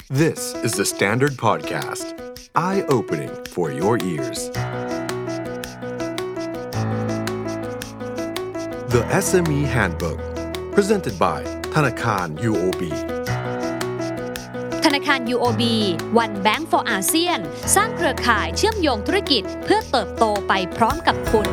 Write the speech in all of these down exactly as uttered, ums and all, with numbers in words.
This is the Standard Podcast. Eye-opening for your ears. The เอส เอ็ม อี Handbook Presented by ธนาคาร ยู โอ บีธนาคาร ยู โอ บี One Bank for อาเซียน สร้างเครือข่ายเชื่อมโยงธุรกิจเพื่อเติบโตไปพร้อมกับคุณ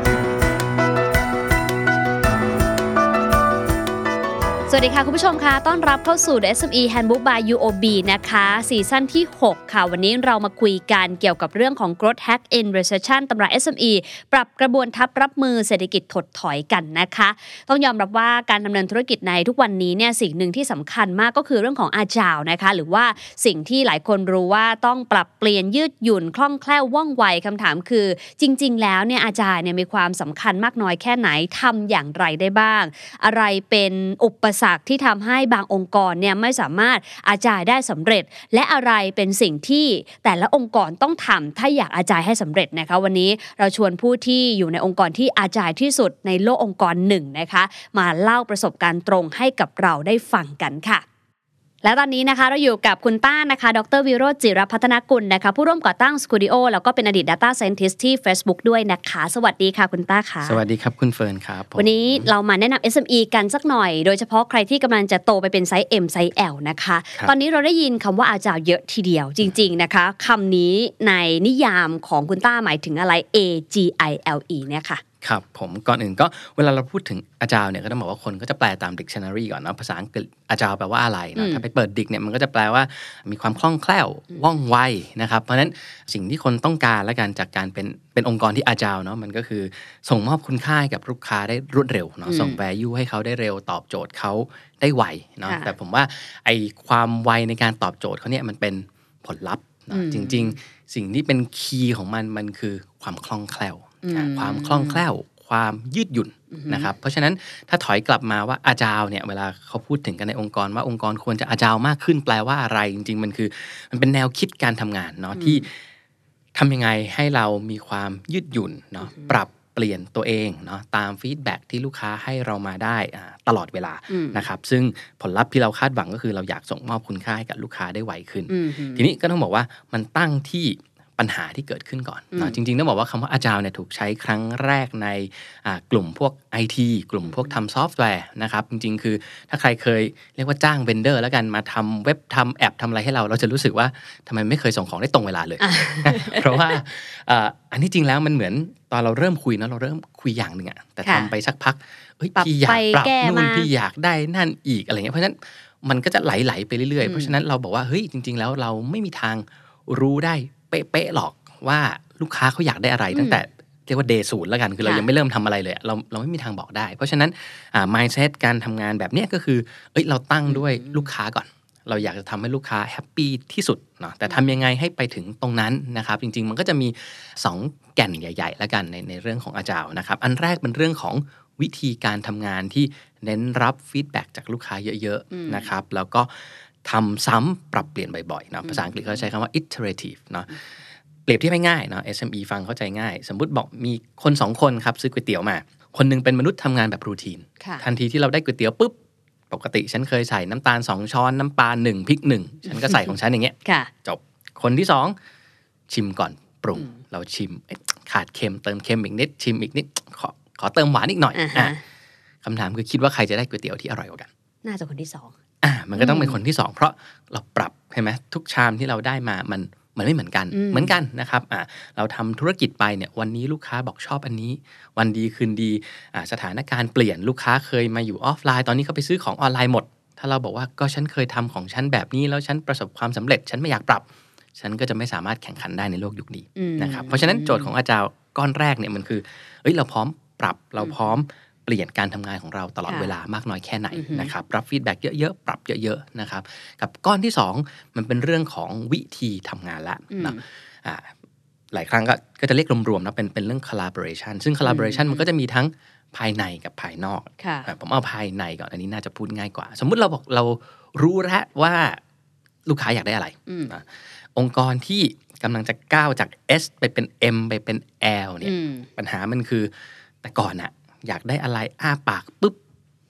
สวัสดีค่ะคุณผู้ชมค่ะต้อนรับเข้าสู่ เอส เอ็ม อี Handbook by ยู โอ บี นะคะซีซั่นที่หกค่ะวันนี้เรามาคุยกันเกี่ยวกับเรื่องของ Growth Hack in Recession ตำรา เอส เอ็ม อี ปรับกระบวนทัพรับมือเศรษฐกิจถดถอยกันนะคะต้องยอมรับว่าการดำเนินธุรกิจในทุกวันนี้เนี่ยสิ่งหนึ่งที่สำคัญมากก็คือเรื่องของ Agile นะคะหรือว่าสิ่งที่หลายคนรู้ว่าต้องปรับเปลี่ยนยืดหยุ่นคล่องแคล่วว่องไวคำถามคือจริงๆแล้วเนี่ย Agile เนี่ยมีความสำคัญมากน้อยแค่ไหนทำอย่างไรได้บ้างอะไรเป็นอุปสรรคที่ทำให้บางองค์กรเนี่ยไม่สามารถอาจายได้สำเร็จและอะไรเป็นสิ่งที่แต่ละองค์กรต้องทำถ้าอยากอาจายให้สำเร็จนะคะวันนี้เราชวนผู้ที่อยู่ในองค์กรที่อาจายที่สุดในโลกองค์กรหนึ่งนะคะมาเล่าประสบการณ์ตรงให้กับเราได้ฟังกันค่ะและตอนนี้นะคะเราอยู่กับคุณต้านะคะดร.วิโรจน์จิรพัฒนกุลนะคะผู้ร่วมก่อตั้ง Scudio แล้วก็เป็นอดีต Data Scientist ที่ Facebook ด้วยนะคะสวัสดีค่ะคุณต้าค่ะสวัสดีครับคุณเฟิร์นครับวันนี้เรามาแนะนำ เอส เอ็ม อี กันสักหน่อยโดยเฉพาะใครที่กำลังจะโตไปเป็นไซส์ M ไซส์ L นะคะตอนนี้เราได้ยินคำว่า Agile เยอะทีเดียวจริงๆนะคะคำนี้ในนิยามของคุณต้าหมายถึงอะไร A G I L E เนี่ยค่ะครับผมก่อนอื่นก็เวลาเราพูดถึง Agile เนี่ยก็ต้องบอกว่าคนก็จะแปลตาม dictionary ก่อนเนาะภาษาอังกฤษ Agile แปลว่าอะไรนะถ้าไปเปิด dic เนี่ยมันก็จะแปลว่ามีความคล่องแคล่วว่องไวนะครับเพราะฉะนั้นสิ่งที่คนต้องการและกันจากการเป็นเป็นองค์กรที่ Agile เนาะมันก็คือส่งมอบคุณค่าให้กับลูกค้าได้รวดเร็วเนาะส่ง value ให้เขาได้เร็วตอบโจทย์เขาได้ไวเนาะแต่ผมว่าไอ้ความไวในการตอบโจทย์เขาเนี่ยมันเป็นผลลัพธ์นะจริงๆสิ่งที่เป็นคีย์ของมันมันคือความคล่องแคล่วความคล่องแคล่วความยืดหยุ่นนะครับเพราะฉะนั้นถ้าถอยกลับมาว่า Agile เนี่ยเวลาเขาพูดถึงกันในองค์กรว่าองค์กรควรจะ Agile มากขึ้นแปลว่าอะไรจริงๆมันคือมันเป็นแนวคิดการทำงานเนาะที่ทำยังไงให้เรามีความยืดหยุ่นเนาะปรับเปลี่ยนตัวเองเนาะตามฟีดแบ็กที่ลูกค้าให้เรามาได้ตลอดเวลานะครับซึ่งผลลัพธ์ที่เราคาดหวังก็คือเราอยากส่งมอบคุณค่าให้กับลูกค้าได้ไวขึ้นทีนี้ก็ต้องบอกว่ามันตั้งที่ปัญหาที่เกิดขึ้นก่อนนะจริงๆต้องบอกว่าคำว่า Agile เนี่ยถูกใช้ครั้งแรกในกลุ่มพวก ไอ ที กลุ่มพวกทำซอฟต์แวร์นะครับจริงๆคือถ้าใครเคยเรียกว่าจ้างเวนเดอร์แล้วกันมาทำเว็บทำแอปทำอะไรให้เราเราจะรู้สึกว่าทำไมไม่เคยส่งของได้ตรงเวลาเลย เพราะว่าอันนี้จริงแล้วมันเหมือนตอนเราเริ่มคุยนะเราเริ่มคุยอย่างหนึ่งอะแต่ทำไปสักพักเฮ้ยพี่อยากปรับนู่นพี่อยากได้นั่นอีกอะไรเงี้ยเพราะฉะนั้นมันก็จะไหลๆไปเรื่อยๆเพราะฉะนั้นเราบอกว่าเฮ้ยจริงๆแล้วเราไม่มีทางรู้ได้เป๊ะๆหรอกว่าลูกค้าเขาอยากได้อะไรตั้งแต่เรียกว่า day ศูนย์แล้วกันคือเรายังไม่เริ่มทำอะไรเลยเราเราไม่มีทางบอกได้เพราะฉะนั้นอ่า mindset การทำงานแบบนี้ก็คือเอ้ยเราตั้งด้วยลูกค้าก่อนเราอยากจะทำให้ลูกค้าแฮปปี้ที่สุดเนาะแต่ทำยังไงให้ไปถึงตรงนั้นนะครับจริงๆมันก็จะมีสองแก่นใหญ่ๆแล้วกันในในเรื่องของ Agile นะครับอันแรกเป็นเรื่องของวิธีการทำงานที่เน้นรับฟีดแบ็กจากลูกค้าเยอะๆนะครับแล้วก็ทำซ้ำปรับเปลี่ยนบ่อยๆนะภาษาอังกฤษเขาใช้คำว่า iterative เนาะเปรียบเทียบง่ายๆเนาะ เอส เอ็ม อี ฟังเข้าใจง่ายสมมุติบอกมีคนสองคนครับซื้อก๋วยเตี๋ยวมาคนนึงเป็นมนุษย์ทำงานแบบรูทีนทันทีที่เราได้ก๋วยเตี๋ยวปุ๊บปกติฉันเคยใส่น้ำตาลสองช้อนน้ำปลาหนึ่งพริกหนึ่งฉันก็ใส่ของฉันอย่างเงี้ยจบคนที่สองชิมก่อนปรุงเราชิมขาดเค็มเติมเค็มอีกนิดชิมอีกนิดขอขอเติมหวานอีกหน่อยอ่ะคำถามคือคิดว่าใครจะได้ก๋วยเตี๋ยวที่อร่อยกว่ากันน่าจะคนที่สองอ่ะมันก็ต้องเป็นคนที่สองเพราะเราปรับใช่ไหมทุกชามที่เราได้มามันมันไม่เหมือนกันเหมือนกันนะครับอ่าเราทำธุรกิจไปเนี่ยวันนี้ลูกค้าบอกชอบอันนี้วันดีคืนดีอ่าสถานการณ์เปลี่ยนลูกค้าเคยมาอยู่ออฟไลน์ตอนนี้เขาไปซื้อของออนไลน์หมดถ้าเราบอกว่าก็ฉันเคยทำของฉันแบบนี้แล้วฉันประสบความสำเร็จฉันไม่อยากปรับฉันก็จะไม่สามารถแข่งขันได้ในโลกยุคนี้นะครับเพราะฉะนั้นโจทย์ของอาจารย์ก้อนแรกเนี่ยมันคือเอ้ยเราพร้อมปรับเราพร้อมเปลี่ยนการทำงานของเราตลอดเวลามากน้อยแค่ไหนนะครับรับฟีดแบ็กเยอะๆปรับเยอะๆนะครับกับก้อนที่สองมันเป็นเรื่องของวิธีทำงานละนะหลายครั้งก็ก็จะเรียกรวมๆนะเป็นเป็นเรื่อง collaboration ซึ่ง collaboration มันก็จะมีทั้งภายในกับภายนอกผมเอาภายในก่อนอันนี้น่าจะพูดง่ายกว่าสมมุติเราบอกเรารู้แล้วว่าลูกค้าอยากได้อะไรนะองค์กรที่กำลังจะก้าวจาก S ไปเป็น M ไปเป็น L เนี่ยปัญหามันคือแต่ก่อนอะอยากได้อะไรอ้าปากปุ๊บ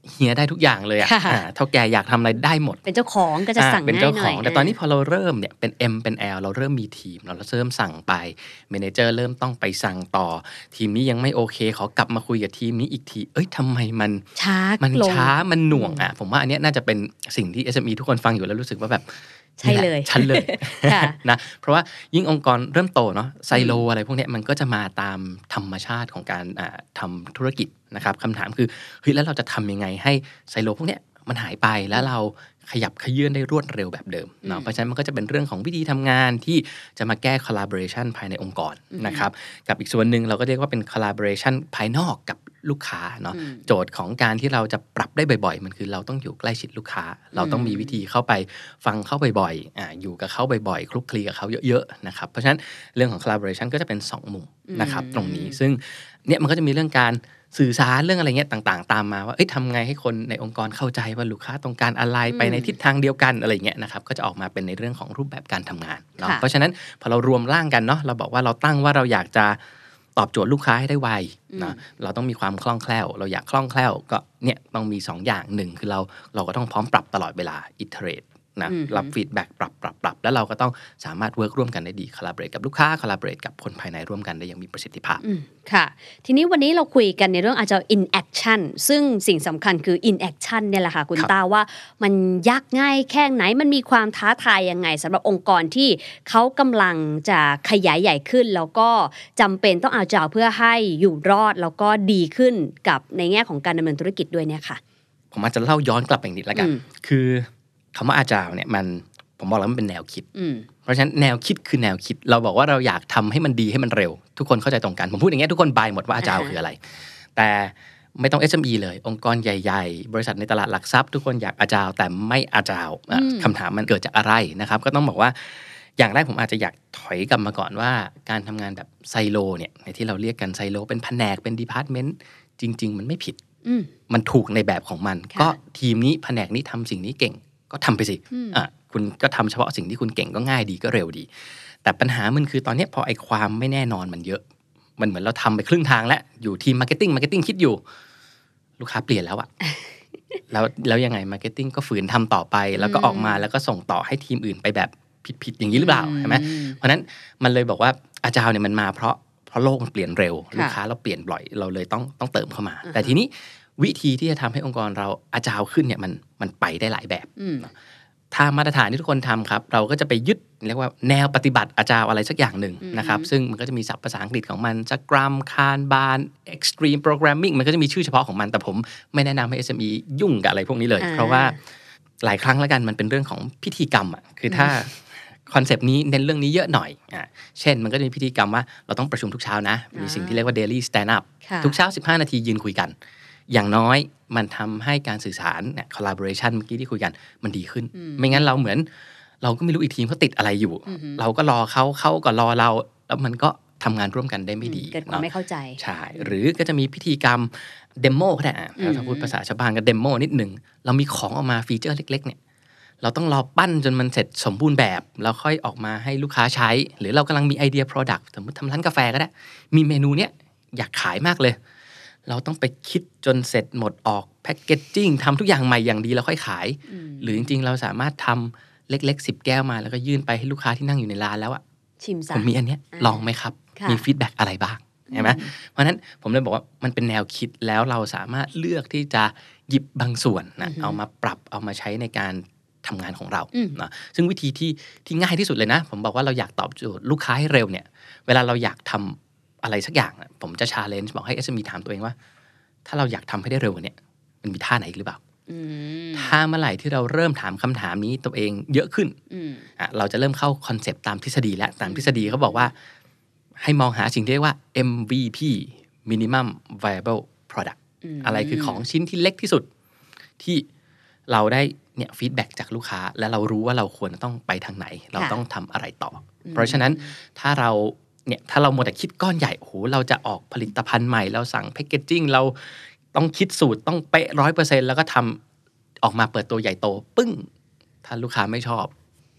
เฮียได้ทุกอย่างเลยอ่ะเท่าแก่อยากทำอะไรได้หมดเป็นเจ้าของก็จะสั่งง่ายหน่อยเป็นเจ้าของแต่ตอนนี้พอเราเริ่มเนี่ยเป็น M เป็น L เราเริ่มมีทีมเราเริ่มสั่งไปเมเนเจอร์เริ่มต้องไปสั่งต่อทีมนี้ยังไม่โอเคขอกลับมาคุยกับทีมนี้อีกทีเอ้ยทำไมมันช้ามันช้ามันหน่วงอ่ะผมว่าอันนี้น่าจะเป็นสิ่งที่ เอส เอ็ม อี ทุกคนฟังอยู่แล้วรู้สึกว่าแบบใช่เลยฉันเลยนะเพราะว่ายิ่งองค์กรเริ่มโตเนาะไซโลอะไรพวกนี้มันก็จะมาตามธรรมชาติของการทำธุรกิจนะครับคำถามคือเฮ้ยแล้วเราจะทำยังไงให้ไซโลพวกนี้มันหายไปแล้วเราขยับขยื่นได้รวดเร็วแบบเดิมเนาะเพราะฉะนั้นมันก็จะเป็นเรื่องของวิธีทำงานที่จะมาแก้ collaboration ภายในองค์กรนะครับกับอีกส่วนหนึ่งเราก็เรียกว่าเป็น collaboration ภายนอกกับลูกค้าเนาะโจทย์ของการที่เราจะปรับได้บ่อยๆมันคือเราต้องอยู่ใกล้ชิดลูกค้าเราต้องมีวิธีเข้าไปฟังเข้าบ่อยๆอ่าอยู่กับเขาบ่อยๆคลุกคลีกับเขาเยอะๆนะครับเพราะฉะนั้นเรื่องของ collaboration ก็จะเป็นสองมุมนะครับตรงนี้ซึ่งเนี่ยมันก็จะมีเรื่องการสื่อสารเรื่องอะไรเงี้ยต่างๆตามมาว่าเอ้ยทำไงให้คนในองค์กรเข้าใจว่าลูกค้าต้องการอะไรไปในทิศทางเดียวกันอะไรเงี้ยนะครับก็จะออกมาเป็นในเรื่องของรูปแบบการทำงานเนาะเพราะฉะนั้นพอเรารวมร่างกันเนาะเราบอกว่าเราตั้งว่าเราอยากจะตอบโจทย์ลูกค้าให้ได้ไวนะเราต้องมีความคล่องแคล่วเราอยากคล่องแคล่วก็เนี่ยต้องมีสองอย่างหนึ่งคือเราเราก็ต้องพร้อมปรับตลอดเวลา iterate นะรับฟีดแบ็กปรับปรับปรับแล้วเราก็ต้องสามารถเวิร์กร่วมกันได้ดี collaborate กับลูกค้า collaborate กับคนภายในร่วมกันได้อย่างมีประสิทธิภาพค่ะทีนี้วันนี้เราคุยกันในเรื่อง Agile in action ซึ่งสิ่งสำคัญคือ in action เนี่ยแหละค่ะคุณต้าว่ามันยากง่ายแค่ไหนมันมีความท้าทายยังไงสำหรับองค์กรที่เขากำลังจะขยายใหญ่ขึ้นแล้วก็จำเป็นต้อง Agile เพื่อให้อยู่รอดแล้วก็ดีขึ้นกับในแง่ของการดำเนินธุรกิจด้วยเนี่ยค่ะผมอาจจะเล่าย้อนกลับไปนิดแล้วกันคือคำว่า Agile เนี่ยมันผมบอกแล้วมันเป็นแนวคิดเพราะฉะนั้นแนวคิดคือแนวคิดเราบอกว่าเราอยากทำให้มันดีให้มันเร็วทุกคนเข้าใจตรงกันผมพูดอย่างเงี้ยทุกคนบายหมดว่า Agile คืออะไรแต่ไม่ต้อง เอส เอ็ม อี เลยองค์กรใหญ่ๆบริษัทในตลาดหลักทรัพย์ทุกคนอยาก Agile แต่ไม่ Agile คำถามมันเกิดจากอะไรนะครับก็ต้องบอกว่าอย่างแรกผมอาจจะอยากถอยกลับมาก่อนว่าการทำงานแบบไซโลเนี่ยในที่เราเรียกกันไซโลเป็นแผนกเป็น department จริงๆมันไม่ผิดมันถูกในแบบของมันก็ทีมนี้แผนกนี้ทำสิ่งนี้เก่งก็ทำไปสิอ่ะคุณก็ทำเฉพาะสิ่งที่คุณเก่งก็ง่ายดีก็เร็วดีแต่ปัญหามันคือตอนนี้พอไอ้ความไม่แน่นอนมันเยอะมันเหมือนเราทำไปครึ่งทางแล้วอยู่ทีมมาร์เก็ตติ้งมาร์เก็ตติ้งคิดอยู่ลูกค้าเปลี่ยนแล้วอะ แล้วแล้วยังไงมาร์เก็ตติ้งก็ฝืนทำต่อไปแล้วก็ออกมาแล้วก็ส่งต่อให้ทีมอื่นไปแบบผิดๆอย่างนี้หรือเปล่าใช่ไหมเพราะนั้นมันเลยบอกว่าอาจารย์เนี่ยมันมาเพราะเพราะโลกมันเปลี่ยนเร็วลูกค้าเราเปลี่ยนบ่อยเราเลยต้องต้องเติมเข้ามาแต่ทีนี้วิธีที่จะทำให้องค์กรเราอาจารย์ขึ้นเนี่ยมันมันไปได้หลายแบบถ้ามาตรฐานที่ทุกคนทำครับเราก็จะไปยึดเรียกว่าแนวปฏิบัติอาจารย์อะไรสักอย่างหนึ่งนะครับซึ่งมันก็จะมีศัพท์ภาษาอังกฤษของมันสกรัมคานบานเอ็กซ์ตรีมโปรแกรมมิ่งมันก็จะมีชื่อเฉพาะของมันแต่ผมไม่แนะนำให้ เอส เอ็ม อี ยุ่งกับอะไรพวกนี้เลยเพราะว่าหลายครั้งแล้วกันมันเป็นเรื่องของพิธีกรรมอ่ะคือถ้าคอนเซปต์นี้เน้นเรื่องนี้เยอะหน่อยอ่ะเช่นมันก็จะมีพิธีกรรมว่าเราต้องประชุมทุกเช้านะมีสิ่งที่เรียกว่า daily stand up ทุกเช้าสิบห้านาทียืนคุยกันอย่างน้อยมันทำให้การสื่อสารเนี่ย collaboration เมื่อกี้ที่คุยกันมันดีขึ้นไม่งั้นเราเหมือนเราก็ไม่รู้อีกทีมเขาติดอะไรอยู่เราก็รอเขาเขาก็รอเราแล้วมันก็ทำงานร่วมกันได้ไม่ดีเกิดความไม่เข้าใจใช่หรือก็จะมีพิธีกรรมเดโมก็ได้อ่ะถ้าพูดภาษาชาวบ้านก็เดโมนิดหนึ่งเรามีของออกมาฟีเจอร์เล็กๆเนี่ยเราต้องรอปั้นจนมันเสร็จสมบูรณ์แบบแล้วค่อยออกมาให้ลูกค้าใช้หรือเรากำลังมีไอเดีย product สมมติทำร้านกาแฟก็ได้มีเมนูเนี้ยอยากขายมากเลยเราต้องไปคิดจนเสร็จหมดออกแพ็คเกจจิ้งทำทุกอย่างใหม่อย่างดีแล้วค่อยขายหรือจริงๆเราสามารถทำเล็กๆสิบแก้วมาแล้วก็ยื่นไปให้ลูกค้าที่นั่งอยู่ในร้านแล้วอะชิมซะผมมีอันเนี้ยลองไหมครับมีฟีดแบ็กอะไรบ้างเห็นไหมเพราะฉะนั้นผมเลยบอกว่ามันเป็นแนวคิดแล้วเราสามารถเลือกที่จะหยิบบางส่วนนะเอามาปรับเอามาใช้ในการทำงานของเรานะซึ่งวิธีที่ที่ง่ายที่สุดเลยนะผมบอกว่าเราอยากตอบโจทย์ลูกค้าให้เร็วเนี่ยเวลาเราอยากทำอะไรสักอย่างผมจะ challenge บอกให้ เอส เอ็ม อี ถามตัวเองว่าถ้าเราอยากทำให้ได้เร็วกว่านี้มันมีท่าไหนอีกหรือเปล่าถ้าเมื่อไหร่ที่เราเริ่มถามคำถามนี้ตัวเองเยอะขึ้นอ่ะเราจะเริ่มเข้าคอนเซปต์ตามทฤษฎีแล้วตามทฤษฎีเขาบอกว่าให้มองหาสิ่งที่เรียกว่า เอ็ม วี พี minimum viable product อะไรคือของชิ้นที่เล็กที่สุดที่เราได้เนี่ยฟีดแบ็กจากลูกค้าและเรารู้ว่าเราควรต้องไปทางไหนเราต้องทำอะไรต่อเพราะฉะนั้นถ้าเราเนี่ยถ้าเราหมดแต่คิดก้อนใหญ่โอ้โหเราจะออกผลิตภัณฑ์ใหม่เราสั่งแพคเกจจิ้งเราต้องคิดสูตรต้องเป๊ะ ร้อยเปอร์เซ็นต์ แล้วก็ทำออกมาเปิดตัวใหญ่โตปึ้งถ้าลูกค้าไม่ชอบ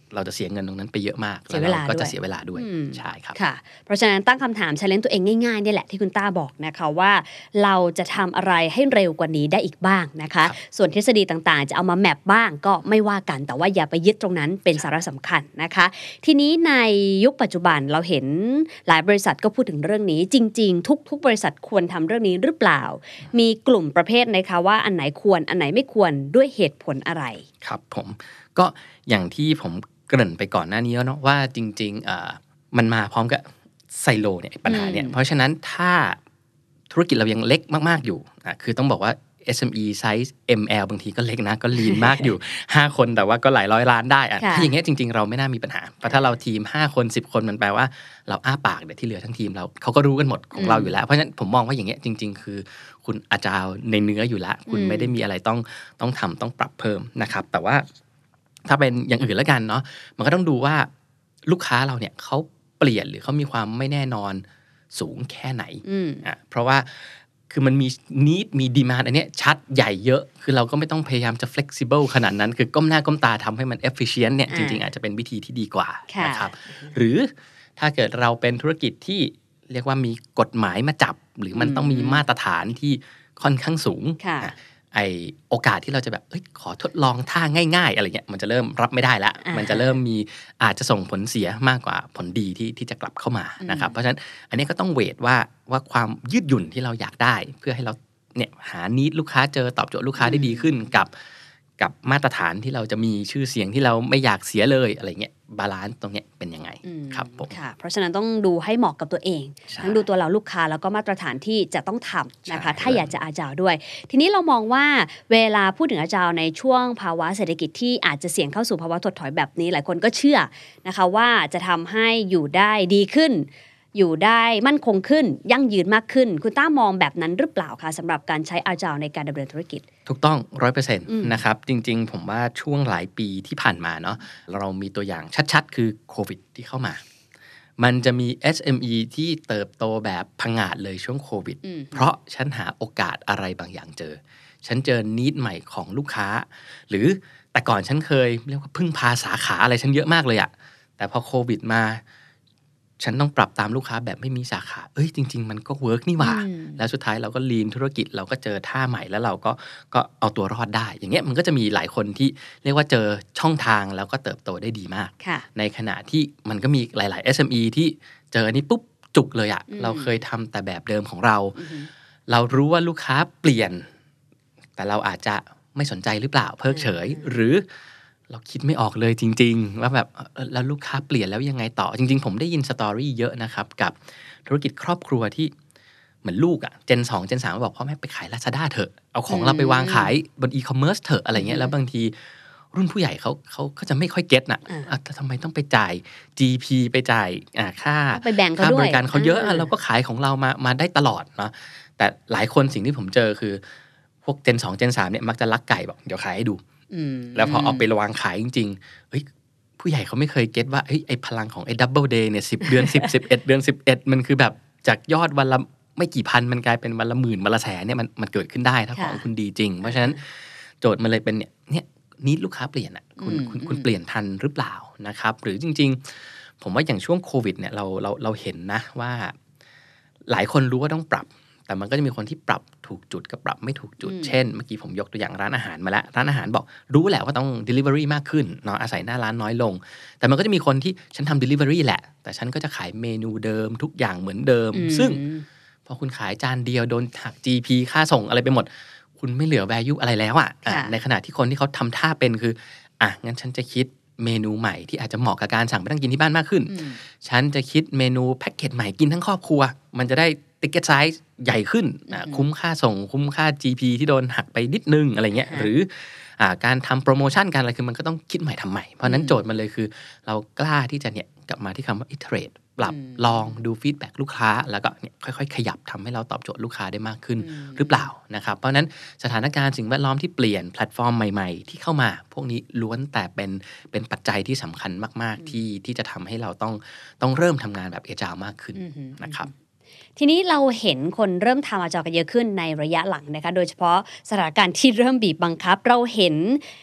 เราจะเสียเงินตรงนั้นไปเยอะมากเสียเวลาก็จะเสียเวลาด้วยใช่ครับค่ะเพราะฉะนั้นตั้งคำถาม challenge ตัวเองง่ายๆนี่แหละที่คุณต้าบอกนะคะว่าเราจะทำอะไรให้เร็วกว่านี้ได้อีกบ้างนะคะส่วนทฤษฎีต่างๆจะเอามาแมปบ้างก็ไม่ว่ากันแต่ว่าอย่าไปยึดตรงนั้นเป็นสาระสำคัญนะคะทีนี้ในยุคปัจจุบันเราเห็นหลายบริษัทก็พูดถึงเรื่องนี้จริงๆทุกๆบริษัทควรทำเรื่องนี้หรือเปล่ามีกลุ่มประเภทนะคะว่าอันไหนควรอันไหนไม่ควรด้วยเหตุผลอะไรครับผมก็อย่างที่ผมเกริ่นไปก่อนหน้านี้แล้วเนาะว่าจริงๆอ่ามันมาพร้อมกับไซโลเนี่ยปัญหาเนี่ยเพราะฉะนั้นถ้าธุรกิจเรายังเล็กมากๆอยู่อ่ะคือต้องบอกว่า เอส เอ็ม อี size เอ็ม แอล บางทีก็เล็กนะก็ลีนมากอยู่ห้าคนแต่ว่าก็หลายร้อยล้านได้อ่ะถ้าอย่างเงี้ยจริงๆเราไม่น่ามีปัญหาเพราะถ้าเราทีมห้าคนสิบคนมันแปลว่าเราอ้าปากเดี๋ยวที่เหลือทั้งทีมเราเขาก็รู้กันหมดของเราอยู่แล้วเพราะฉะนั้นผมมองว่าอย่างเงี้ยจริงๆคือคุณอาจารย์ในเนื้ออยู่แล้วคุณไม่ได้มีอะไรต้องต้องทำต้องปรับเพิ่มนะครับแต่ว่าถ้าเป็นอย่างอื่นแล้วกันเนาะมันก็ต้องดูว่าลูกค้าเราเนี่ยเขาเปลี่ยนหรือเขามีความไม่แน่นอนสูงแค่ไหนอ่ะเพราะว่าคือมันมี need มี demand อันเนี้ยชัดใหญ่เยอะคือเราก็ไม่ต้องพยายามจะ flexible ขนาดนั้นคือก้มหน้าก้มตาทำให้มัน efficient เนี่ยจริงๆอาจจะเป็นวิธีที่ดีกว่านะครับหรือถ้าเกิดเราเป็นธุรกิจที่เรียกว่ามีกฎหมายมาจับหรือมันต้องมีมาตรฐานที่ค่อนข้างสูงไอโอกาสที่เราจะแบบเอ้ยขอทดลองท่าง่ายๆอะไรเงี้ยมันจะเริ่มรับไม่ได้ละมันจะเริ่มมีอาจจะส่งผลเสียมากกว่าผลดีที่ที่จะกลับเข้ามานะครับเพราะฉะนั้นอันนี้ก็ต้องเวทว่าว่าความยืดหยุ่นที่เราอยากได้เพื่อให้เราเนี่ยหานีดลูกค้าเจอตอบโจทย์ลูกค้าได้ดีขึ้นกับกับมาตรฐานที่เราจะมีชื่อเสียงที่เราไม่อยากเสียเลยอะไรเงี้ยบาลานซ์ตรงเนี้ยเป็นยังไงครับผมค่ะเพราะฉะนั้นต้องดูให้เหมาะกับตัวเองทั้งดูตัวเราลูกค้าแล้วก็มาตรฐานที่จะต้องทำนะคะถ้าอยากจะอาจารย์ด้วยทีนี้เรามองว่าเวลาพูดถึงอาจารย์ในช่วงภาวะเศรษฐกิจที่อาจจะเสี่ยงเข้าสู่ภาวะถดถอยแบบนี้หลายคนก็เชื่อนะคะว่าจะทำให้อยู่ได้ดีขึ้นอยู่ได้มั่นคงขึ้นยั่งยืนมากขึ้นคุณต้ามองแบบนั้นหรือเปล่าคะสำหรับการใช้อาจารย์ในการดำเนินธุรกิจถูกต้อง ร้อยเปอร์เซ็นต์ นะครับจริงๆผมว่าช่วงหลายปีที่ผ่านมาเนาะเรามีตัวอย่างชัดๆคือโควิดที่เข้ามามันจะมี เอส เอ็ม อี ที่เติบโตแบบพังงาดเลยช่วงโควิดเพราะฉันหาโอกาสอะไรบางอย่างเจอฉันเจอนีดใหม่ของลูกค้าหรือแต่ก่อนฉันเคยเรียกว่าพึ่งพาสาขาอะไรฉันเยอะมากเลยอะแต่พอโควิดมาฉันต้องปรับตามลูกค้าแบบไม่มีสาขาเอ้ยจริงๆมันก็เวิร์กนี่หว่าแล้วสุดท้ายเราก็ลีนธุรกิจเราก็เจอท่าใหม่แล้วเราก็ก็เอาตัวรอดได้อย่างเงี้ยมันก็จะมีหลายคนที่เรียกว่าเจอช่องทางแล้วก็เติบโตได้ดีมากในขณะที่มันก็มีหลายๆ เอส เอ็ม อี ที่เจออันนี้ปุ๊บจุกเลยอะเราเคยทำแต่แบบเดิมของเราเรารู้ว่าลูกค้าเปลี่ยนแต่เราอาจจะไม่สนใจหรือเปล่าเพิกเฉยหรือเราคิดไม่ออกเลยจริงๆว่าแบบแล้วลูกค้าเปลี่ยนแล้วยังไงต่อจริงๆผมได้ยินสตอรี่เยอะนะครับกับธุรกิจครอบครัวที่เหมือนลูกอะเจนสองเจนสามบอกพ่อแม่ไปขาย Lazada เถอะเอาของเราไปวางขายบนอีคอมเมิร์ซเถอะอะไรเงี้ยแล้วบางทีรุ่นผู้ใหญ่เขาเขาก็จะไม่ค่อยเก็ตน่ะทำไมต้องไปจ่าย จี พี ไปจ่ายค่าค่าบริการเขาเยอะเราก็ขายของเรามามาได้ตลอดเนาะแต่หลายคนสิ่งที่ผมเจอคือพวกเจนสองเจนสามเนี่ยมักจะลักไก่บอกเดี๋ยวขายให้ดูแล้วพอเอาไปวางขายจริงๆเฮ้ยผู้ใหญ่เขาไม่เคยเก็ตว่าเฮ้ยไอ้พลังของไอ้ดับเบิลเดย์เนี่ยสิบเดือนสิบ สิบเอ็ดเดือนสิบเอ็ดมันคือแบบจากยอดวันละไม่กี่พันมันกลายเป็นวันละหมื่นวันละแสนเนี่ยมันมันเกิดขึ้นได้ถ้าของคุณดีจริงเพราะฉะนั้นโจทย์มันเลยเป็นเนี่ยเนี่ยนิดลูกค้าเปลี่ยนอ่ะคุณคุณคุณเปลี่ยนทันหรือเปล่านะครับหรือจริงๆผมว่าอย่างช่วงโควิดเนี่ยเราเราเราเห็นนะว่าหลายคนรู้ว่าต้องปรับแต่มันก็จะมีคนที่ปรับถูกจุดกับปรับไม่ถูกจุดเช่นเมื่อกี้ผมยกตัวอย่างร้านอาหารมาแล้วร้านอาหารบอกรู้แหละว่าต้อง delivery มากขึ้นเนาะอาศัยหน้าร้านน้อยลงแต่มันก็จะมีคนที่ฉันทำ delivery แหละแต่ฉันก็จะขายเมนูเดิมทุกอย่างเหมือนเดิมซึ่งพอคุณขายจานเดียวโดนหัก จี พี ค่าส่งอะไรไปหมดคุณไม่เหลือ value อะไรแล้วอ่ะในขณะที่คนที่เขาทำท่าเป็นคืออ่ะงั้นฉันจะคิดเมนูใหม่ที่อาจจะเหมาะกับการสั่งไปนั่งกินที่บ้านมากขึ้นฉันจะคิดเมนูแพ็คเกจใหม่กินทั้งครอบครัวมันจะได้ticket size ใหญ่ขึ้นคุ้มค่าส่งคุ้มค่า จี พี ที่โดนหักไปนิดนึงอะไรเงี้ยหรือการทำโปรโมชั่นการอะไรคือมันก็ต้องคิดใหม่ทำใหม่เพราะนั้นโจทย์มันเลยคือเรากล้าที่จะเนี่ยกลับมาที่คำว่า iterate ปรับลองดูฟีดแบ็กลูกค้าแล้วก็เนี่ยค่อยๆขยับทำให้เราตอบโจทย์ลูกค้าได้มากขึ้นหรือเปล่านะครับเพราะนั้นสถานการณ์สิ่งแวดล้อมที่เปลี่ยนแพลตฟอร์มใหม่ๆที่เข้ามาพวกนี้ล้วนแต่เป็นเป็นปัจจัยที่สำคัญมากๆที่ที่จะทำให้เราต้องต้องเริ่มทำงานแบบ agile มากขึ้นนะครับทีนี้เราเห็นคนเริ่มทำอาจารย์กันเยอะขึ้นในระยะหลังนะคะโดยเฉพาะสถานการณ์ที่เริ่มบีบบังคับเราเห็น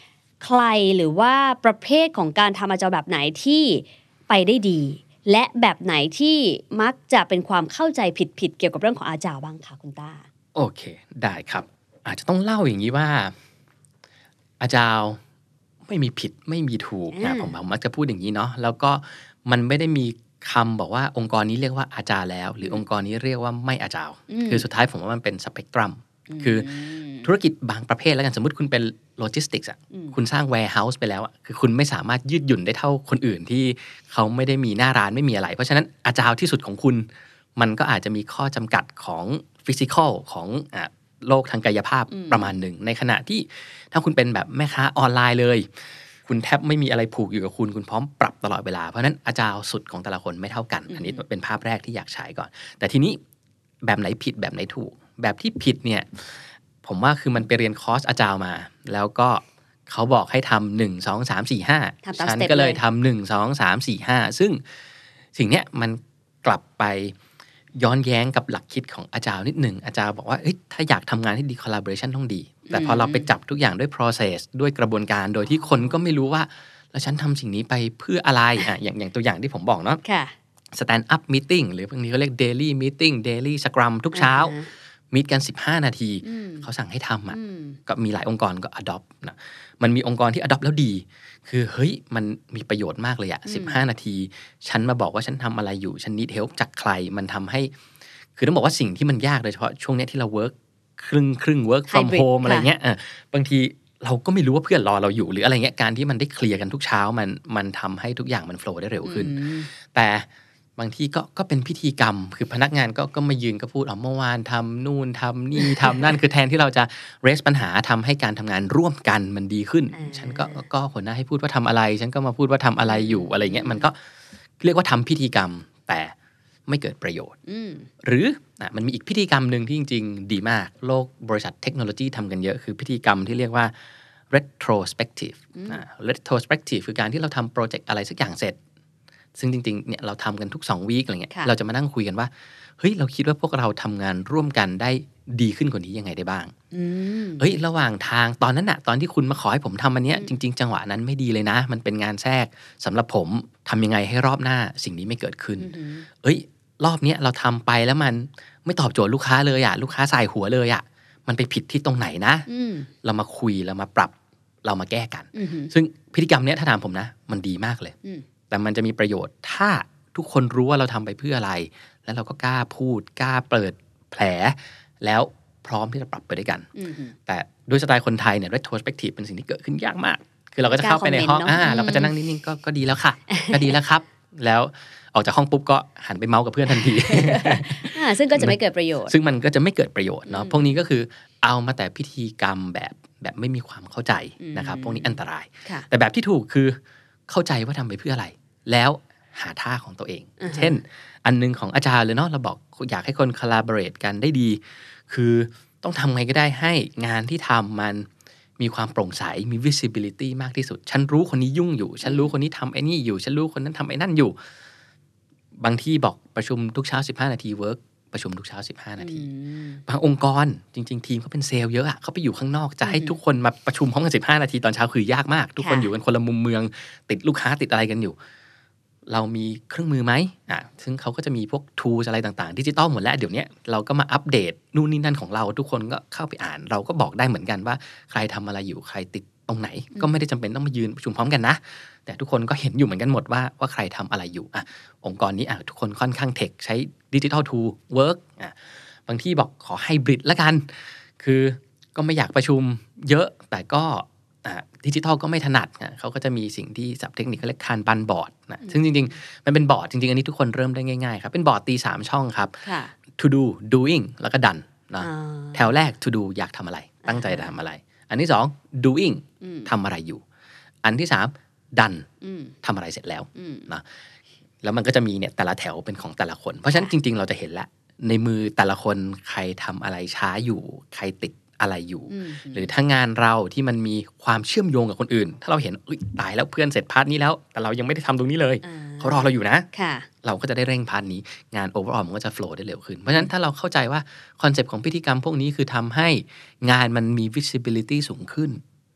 ใครหรือว่าประเภทของการทำอาจารย์แบบไหนที่ไปได้ดีและแบบไหนที่มักจะเป็นความเข้าใจผิดๆเกี่ยวกับเรื่องของอาจารย์บ้างคะคุณต้าโอเคได้ครับอาจจะต้องเล่าอย่างนี้ว่าอาจารย์ไม่มีผิดไม่มีถูกนะผมผมมักจะพูดอย่างนี้เนาะแล้วก็มันไม่ได้มีคำบอกว่าองค์กรนี้เรียกว่าอาจารย์แล้วหรือองค์กรนี้เรียกว่าไม่อาจารย์คือสุดท้ายผมว่ามันเป็นสเปกตรัมคือธุรกิจบางประเภทแล้วกันสมมติคุณเป็นโลจิสติกส์อ่ะคุณสร้างแวร์เฮาส์ไปแล้วอ่ะคือคุณไม่สามารถยืดหยุ่นได้เท่าคนอื่นที่เขาไม่ได้มีหน้าร้านไม่มีอะไรเพราะฉะนั้นอาจารย์ที่สุดของคุณมันก็อาจจะมีข้อจำกัดของฟิสิกอลของอ่ะโลกทางกายภาพประมาณหนึ่งในขณะที่ถ้าคุณเป็นแบบแม่ค้าออนไลน์เลยคุณแทบไม่มีอะไรผูกอยู่กับคุณคุณพร้อมปรับตลอดเวลาเพราะฉะนั้นอาจารย์สุดของแต่ละคนไม่เท่ากันอันนี้เป็นภาพแรกที่อยากฉายก่อนแต่ทีนี้แบบไหนผิดแบบไหนถูกแบบที่ผิดเนี่ยผมว่าคือมันไปเรียนคอร์สอาจารย์มาแล้วก็เขาบอกให้ทำหนึ่งสองสามสี่ห้าฉันก็เลยทำหนึ่งสองสามสี่ห้าซึ่งสิ่งเนี้ยมันกลับไปย้อนแย้งกับหลักคิดของอาจารย์นิดหนึ่งอาจารย์บอกว่าถ้าอยากทำงานให้ดี collaboration ต้องดีแต่พอเราไปจับทุกอย่างด้วย process ด้วยกระบวนการโดยที่คนก็ไม่รู้ว่าแล้วฉันทำสิ่งนี้ไปเพื่ออะไรอ่ะอย่างอย่างตัวอย่างที่ผมบอกเนาะ stand up meeting หรือบางทีเขาเรียก daily meeting daily scrum ทุกเช้ามีกันสิบห้านาทีเขาสั่งให้ทำอ่ะก็มีหลายองค์กรก็ adopt นะมันมีองค์กรที่ adopt แล้วดีคือเฮ้ยมันมีประโยชน์มากเลยอะสิบห้านาทีฉันมาบอกว่าฉันทำอะไรอยู่ฉัน need help จากใครมันทำให้คือต้องบอกว่าสิ่งที่มันยากโดยเฉพาะช่วงนี้ที่เรา work ครึ่งครึ่ง work from home อะไรเงี้ยเออบางทีเราก็ไม่รู้ว่าเพื่อนรอเราอยู่หรืออะไรเงี้ยการที่มันได้เคลียร์กันทุกเช้ามันมันทำให้ทุกอย่างมัน flow ได้เร็วขึ้นแต่บางทีก็ก็เป็นพิธีกรรมคือพนักงานก็ก็มายืนก็พูดอ๋อเมื่อวานทำนู่นทำนี่ทำนั่นคือแทนที่เราจะ raise ปัญหาทำให้การทำงานร่วมกันมันดีขึ้นฉันก็ก็หัวหน้าให้พูดว่าทำอะไรฉันก็มาพูดว่าทำอะไรอยู่อะไรเงี้ยมันก็เรียกว่าทำพิธีกรรมแต่ไม่เกิดประโยชน์หรืออ่ะมันมีอีกพิธีกรรมหนึ่งที่จริงๆดีมากโลกบริษัทเทคโนโลยีทำกันเยอะคือพิธีกรรมที่เรียกว่า retrospective อ่า retrospective คือการที่เราทำโปรเจกต์อะไรสักอย่างเสร็จซึ่งจริงๆเนี่ยเราทำกันทุกสองวีคอะไรเงี้ยเราจะมานั่งคุยกันว่าเฮ้ยเราคิดว่าพวกเราทำงานร่วมกันได้ดีขึ้นกว่านี้ยังไงได้บ้างเฮ้ยระหว่างทางตอนนั้นน่ะตอนที่คุณมาขอให้ผมทำอันเนี้ยจริงๆจังหวะนั้นไม่ดีเลยนะมันเป็นงานแทรกสำหรับผมทำยังไงให้รอบหน้าสิ่งนี้ไม่เกิดขึ้นเอ้ยรอบเนี้ยเราทำไปแล้วมันไม่ตอบโจทย์ลูกค้าเลยอ่ะลูกค้าใส่หัวเลยอ่ะมันไปผิดที่ตรงไหนนะเรามาคุยเรามาปรับเรามาแก้กันซึ่งพฤติกรรมเนี้ยถ้าถามผมนะมันดีมากเลยแต่มันจะมีประโยชน์ถ้าทุกคนรู้ว่าเราทำไปเพื่ออะไรแล้วเราก็กล้าพูดกล้าเปิดแผลแล้วพร้อมที่จะปรับไปด้วยกันแต่ด้วยสไตล์คนไทยเนี่ย retrospective เป็นสิ่งที่เกิดขึ้นยากมากคือเราก็จะเข้าไปในห้องอ่าเราก็จะนั่งนิ่งๆก็ก็ดีแล้วค่ะก็ดีแล้วครับแล้วออกจากห้องปุ๊บก็หันไปเมาส์กับเพื่อนทันทีซึ่งก็จะไม่เกิดประโยชน์ซึ่งมันก็จะไม่เกิดประโยชน์เนาะพวกนี้ก็คือเอามาแต่พิธีกรรมแบบแบบไม่มีความเข้าใจนะครับพวกนี้อันตรายแต่แบบที่ถูกคือเข้าใจว่าทำไปเพื่ออะไรแล้วหาท่าของตัวเอง uh-huh. เช่นอันนึงของอาจารย์เลยเนาะเราบอกอยากให้คน collaborate กันได้ดีคือต้องทำไงก็ได้ให้งานที่ทำมันมีความโปร่งใสมี visibility มากที่สุดฉันรู้คนนี้ยุ่งอยู่ฉันรู้คนนี้ทำไอ้นี่อยู่ฉันรู้คนนั้นทำไอ้นั่นอยู่บางที่บอกประชุมทุกเช้าสิบห้านาที work ประชุมทุกเช้าสิบห้านาที uh-huh. บางองค์กรจริงๆทีมเขาเป็นเซลล์เยอะอะเขาไปอยู่ข้างนอกจะให้ทุกคนมาประชุมพร้อมกันสิบห้านาทีตอนเช้าคือยากมากทุกคน uh-huh. อยู่กันคนละมุมเมืองติดลูกค้าติดอะไรกันอยู่เรามีเครื่องมือไหมอ่ะซึ่งเขาก็จะมีพวก tools อะไรต่างๆดิจิตอลหมดแล้วเดี๋ยวนี้เราก็มาอัปเดตนู่นนี่นั่นของเราทุกคนก็เข้าไปอ่านเราก็บอกได้เหมือนกันว่าใครทำอะไรอยู่ใครติดตรงไหนก็ไม่ได้จำเป็นต้องมายืนประชุมพร้อมกันนะแต่ทุกคนก็เห็นอยู่เหมือนกันหมดว่าว่าใครทำอะไรอยู่อ่ะองค์กรนี้อ่ะทุกคนค่อนข้างเทคใช้ดิจิทัลทูลเวิร์กอ่ะบางที่บอกขอไฮบริดละกันคือก็ไม่อยากประชุมเยอะแต่ก็ดิจิทัลก็ไม่ถนัดเขาก็จะมีสิ่งที่ศัพท์เทคนิคเขาเรียกคานบันบอร์ดนะซึ่งจริงๆมันเป็นบอร์ดจริงๆอันนี้ทุกคนเริ่มได้ง่ายๆครับเป็นบอร์ดตีสามช่องครับ to do doing แล้วก็ done นะแถวแรก to do อยากทำอะไรตั้งใจทำอะไรอันที่สอง doing ทำอะไรอยู่อันที่สาม done ทำอะไรเสร็จแล้วนะแล้วมันก็จะมีเนี่ยแต่ละแถวเป็นของแต่ละคนเพราะฉะนั้นจริงๆเราจะเห็นแล้วในมือแต่ละคนใครทำอะไรช้าอยู่ใครติดอะไรอยู่หรือถ้างานเราที่มันมีความเชื่อมโยงกับคนอื่นถ้าเราเห็นตายแล้วเพื่อนเสร็จพาร์ทนี้แล้วแต่เรายังไม่ได้ทำตรงนี้เลยเขารอเราอยู่นะเราก็จะได้เร่งพาร์ทนี้งานโอเวอร์ออลมันก็จะโฟลว์ได้เร็วขึ้นเพราะฉะนั้นถ้าเราเข้าใจว่าคอนเซปต์ของพิธีกรรมพวกนี้คือทำให้งานมันมี visibility สูงขึ้น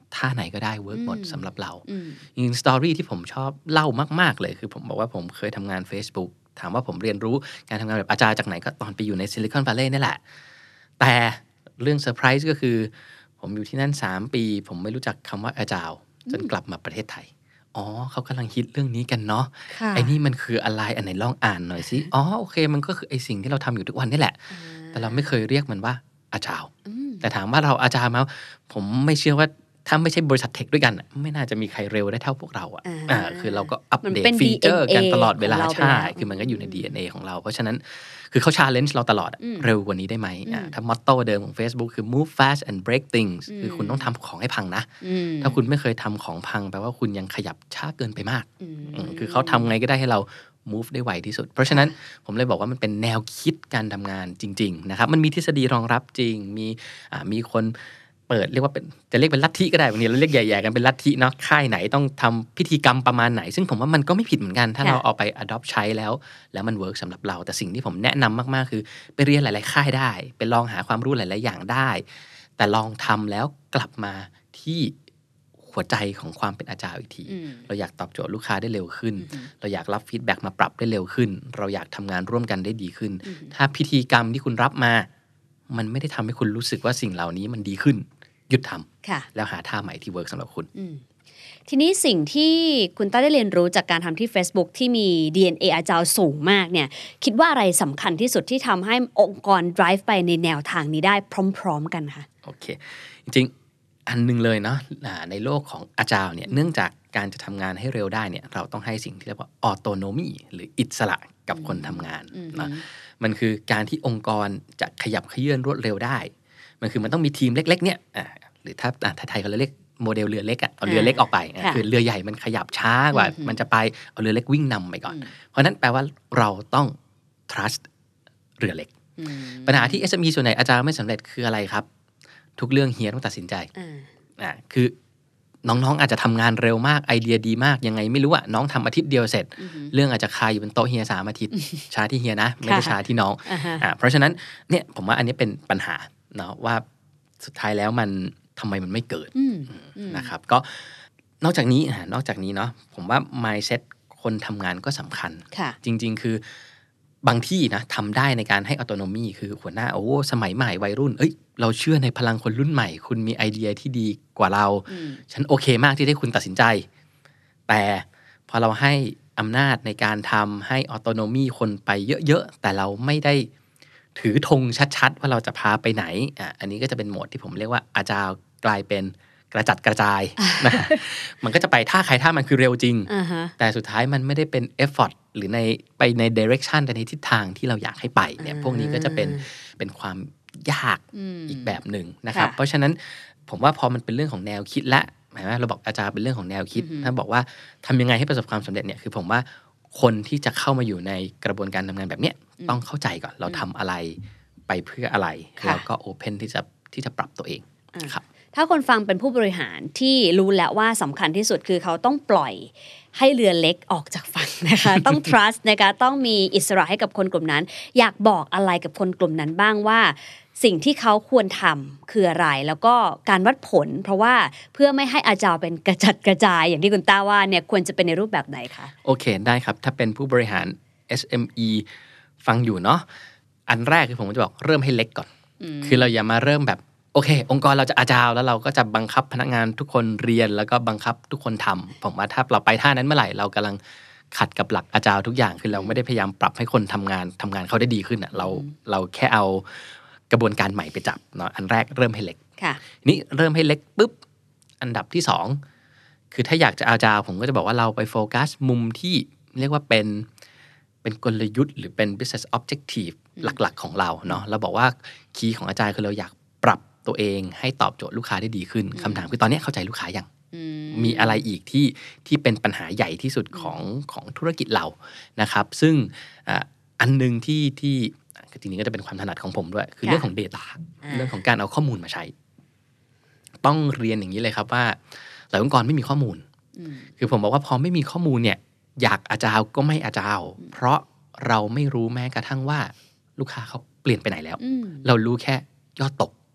ท่าไหนก็ได้เวิร์กหมดสำหรับเราอืมจริงๆสตอรี่ที่ผมชอบเล่ามากๆเลยคือผมบอกว่าผมเคยทำงาน Facebook ถามว่าผมเรียนรู้การทำงานแบบอาจารย์จากไหนก็ตอนไปอยู่ในซิลิคอนวัลเลย์นี่แหละแต่เรื่องเซอร์ไพรส์ก็คือผมอยู่ที่นั่นสามปีผมไม่รู้จักคำว่าอาจารย์จนกลับมาประเทศไทยอ๋อเขากำลังฮิตเรื่องนี้กันเนาะค่ะไอ้นี่มันคืออะไรอันไหนลองอ่านหน่อยสิอ๋อโอเคมันก็คือไอ้สิ่งที่เราทำอยู่ทุกวันนี่แหละแต่เราไม่เคยเรียกมันว่าอาจารย์อืมแต่ถามว่าเราอาจารย์มั้ยผมไม่เชื่อว่าถ้าไม่ใช่บริษัทเทคด้วยกันอะไม่น่าจะมีใครเร็วได้เท่าพวกเราอ่ะอ่าอ่าคือเราก็อัปมันเดตเป็นฟีเจอร์ดี เอ็น เอกันตลอดเวลาของเราไปใช่แล้วคือมันก็อยู่ใน ดี เอ็น เอ ของเราเพราะฉะนั้นคือเขา challenge เราตลอดอะอืมเร็วกว่านี้ได้ไหมอ่าอืมถ้ามอตโต้เดิมของ Facebook คือ move fast and break things อืมคือคุณต้องทำของให้พังนะอืมถ้าคุณไม่เคยทำของพังแปลว่าคุณยังขยับช้าเกินไปมากอืมอืมคือเขาทำไงก็ได้ให้เรา move ได้ไวที่สุด เพราะฉะนั้นผมเลยบอกว่ามันเป็นแนวคิดการทำงานจริงๆนะครับมันมีทฤษฎีรองรับจริงมีอ่ามีคนเปิดเรียกว่าเป็นจะเรียกเป็นลัทธิก็ได้บางทีเราเรียกใหญ่ๆกันเป็นลัทธิเนาะค่ายไหนต้องทำพิธีกรรมประมาณไหนซึ่งผมว่ามันก็ไม่ผิดเหมือนกันถ้าค่ะเราเอาไป adopt ใช้แล้วแล้วมัน work สำหรับเราแต่สิ่งที่ผมแนะนำมากๆคือไปเรียนหลายๆค่ายได้ไปลองหาความรู้หลายๆอย่างได้ แต่ลองทำแล้วกลับมาที่หัวใจของความเป็นอาจารย์อีกทีอืมเราอยากตอบโจทย์ลูกค้าได้เร็วขึ้นอืมเราอยากรับฟีดแบ็กมาปรับได้เร็วขึ้น เราอยากทำงานร่วมกันได้ดีขึ้นอืมถ้าพิธีกรรมที่คุณรับมา มันไม่ได้ทำให้คุณรู้สึกว่าสิ่งเหล่านี้มันดีขึ้น หยุดทำค่ะแล้วหาท่าใหม่ที่เวิร์กสำหรับคุณอืมทีนี้สิ่งที่คุณต้าได้เรียนรู้จากการทำที่ Facebook ที่มี ดี เอ็น เอ อาจารย์สูงมากเนี่ยคิดว่าอะไรสำคัญที่สุดที่ทำให้องค์กร drive ไปในแนวทางนี้ได้พร้อมๆกันคะโอเค จริงๆ อันหนึงเลยเนาะอ่าในโลกของอาจารย์เนี่ยเนื่องจากการจะทำงานให้เร็วได้เนี่ยเราต้องให้สิ่งที่เรียกว่าออโตโนมีหรืออิสระกับคนทำงานอืมนะมันคือการที่องค์กรจะขยับเขยื้อนรวดเร็วได้ มันคือมันต้องมีทีมเล็กๆเนี่ยอ่าหรือถ้าอ่าไทยๆเขาเรียกโมเดลเรือเล็กอะเอาเรือเล็กออกไปอ่ะค่ะคือเรือใหญ่มันขยับช้ากว่าอืมมันจะไปเอาเรือเล็กวิ่งนำไปก่อนอืมเพราะฉะนั้นแปลว่าเราต้อง trust เรือเล็กอืมปัญหาที่ เอส เอ็ม อี ส่วนใหญ่อาจารย์ไม่สำเร็จคืออะไรครับ ทุกเรื่องเฮียต้องตัดสินใจอ่าอ่าคือน้องๆอาจจะทำงานเร็วมากไอเดียดีมากยังไงไม่รู้อะน้องทำอาทิตย์เดียวเสร็จอือหือเรื่องอาจจะคาอยู่บนโต๊ะเฮียสามอาทิตย์ ช้าที่เฮียนะ ไม่ได้ค่ะช้าที่น้องอ่าฮะอ่าเพราะฉะนั้นเนี่ยผมว่าอันนี้เป็นปัญหาเนาะว่าสุดท้ายแล้วมันทำไมมันไม่เกิดอืมอืมนะครับก็นอกจากนี้อ่านอกจากนี้เนาะผมว่า mindset คนทำงานก็สำคัญค่ะจริงๆ คือบางที่นะทำได้ในการให้ autonomy คือหัวหน้าโอ้สมัยใหม่วัยรุ่นเอ้ยเราเชื่อในพลังคนรุ่นใหม่ คุณมีไอเดียที่ดีกว่าเราอืมฉันโอเคมากที่ได้คุณตัดสินใจ แต่พอเราให้อำนาจในการทำให้ autonomy คนไปเยอะๆ แต่เราไม่ได้ถือธงชัดๆ ว่าเราจะพาไปไหนอ่ะอันนี้ก็จะเป็นโหมดที่ผมเรียกว่าอาจารย์กลายเป็นกระจัดกระจายนะมันก็จะไปท่าใครท่ามันคือเร็วจริงอ่าฮะแต่สุดท้ายมันไม่ได้เป็น effort หรือในไปใน direction ไปในทิศทางที่เราอยากให้ไปเนี่ยอ่าพวกนี้ก็จะเป็นเป็นความยากอืมอีกแบบหนึ่งนะครับค่ะเพราะฉะนั้นผมว่าพอมันเป็นเรื่องของแนวคิดและหมายว่าเราบอกอาจารย์เป็นเรื่องของแนวคิดอือฮึถ้าบอกว่าทำยังไงให้ประสบความสำเร็จเนี่ยคือผมว่าคนที่จะเข้ามาอยู่ในกระบวนการทำงานแบบเนี้ยต้องเข้าใจก่อนเราทำอะไรไปเพื่ออะไรค่ะแล้วก็ open ที่จะที่จะปรับตัวเองอ่าครับถ้าคนฟังเป็นผู้บริหารที่รู้แล้วว่าสำคัญที่สุดคือเขาต้องปล่อยให้เรือเล็กออกจากฝั่งนะคะ ต้อง trust นะคะต้องมีอิสระให้กับคนกลุ่มนั้น อยากบอกอะไรกับคนกลุ่มนั้นบ้างว่า สิ่งที่เขาควรทำคืออะไร แล้วก็การวัดผล เพราะว่าเพื่อไม่ให้อาจารย์เป็นกระจัดกระจายอย่างที่คุณต้าว่าเนี่ยควรจะเป็นในรูปแบบไหนคะโอเคได้ครับ ถ้าเป็นผู้บริหาร เอส เอ็ม อี ฟังอยู่เนาะอันแรกคือผมจะบอกเริ่มให้เล็กก่อน คือเราอย่ามาเริ่มแบบโอเค องค์กรเราจะอาจาวแล้วเราก็จะบังคับพนักงานทุกคนเรียนแล้วก็บังคับทุกคนทำผมว่าถ้าเราไปท่านั้นเมื่อไหร่เรากำลังขัดกับหลักอาจาวทุกอย่างคือเราไม่ได้พยายามปรับให้คนทำงานทำงานเขาได้ดีขึ้นอ่ะเราเราแค่เอากระบวนการใหม่ไปจับเนาะอันแรกเริ่มให้เล็กค่ะนี่เริ่มให้เล็กปุ๊บอันดับที่สองคือถ้าอยากจะอาจาวผมก็จะบอกว่าเราไปโฟกัสมุมที่เรียกว่าเป็นเป็นกลยุทธ์หรือเป็น business objective หลักๆของเราเนาะเราบอกว่าคีย์ของอาจารย์คือเราอยากปรับตัวเองให้ตอบโจทย์ลูกค้าได้ดีขึ้นคำถามคือตอนนี้เข้าใจลูกค้ายังอืมมีอะไรอีกที่ที่เป็นปัญหาใหญ่ที่สุดของของธุรกิจเรานะครับ ซึ่งอ่ะอันนึงที่ที่จริงๆก็จะเป็นความถนัดของผมด้วย คือค่ะเรื่องของ Data อ่าเรื่องของการเอาข้อมูลมาใช้ ต้องเรียนอย่างนี้เลยครับว่าหลายองค์กรไม่มีข้อมูลอืมคือผมบอกว่าพอไม่มีข้อมูลเนี่ยอยากอาจาวก็ไม่อาจาวเพราะเราไม่รู้แม้กระทั่งว่าลูกค้าเขาเปลี่ยนไปไหนแล้วอืมเรารู้แค่ยอดตก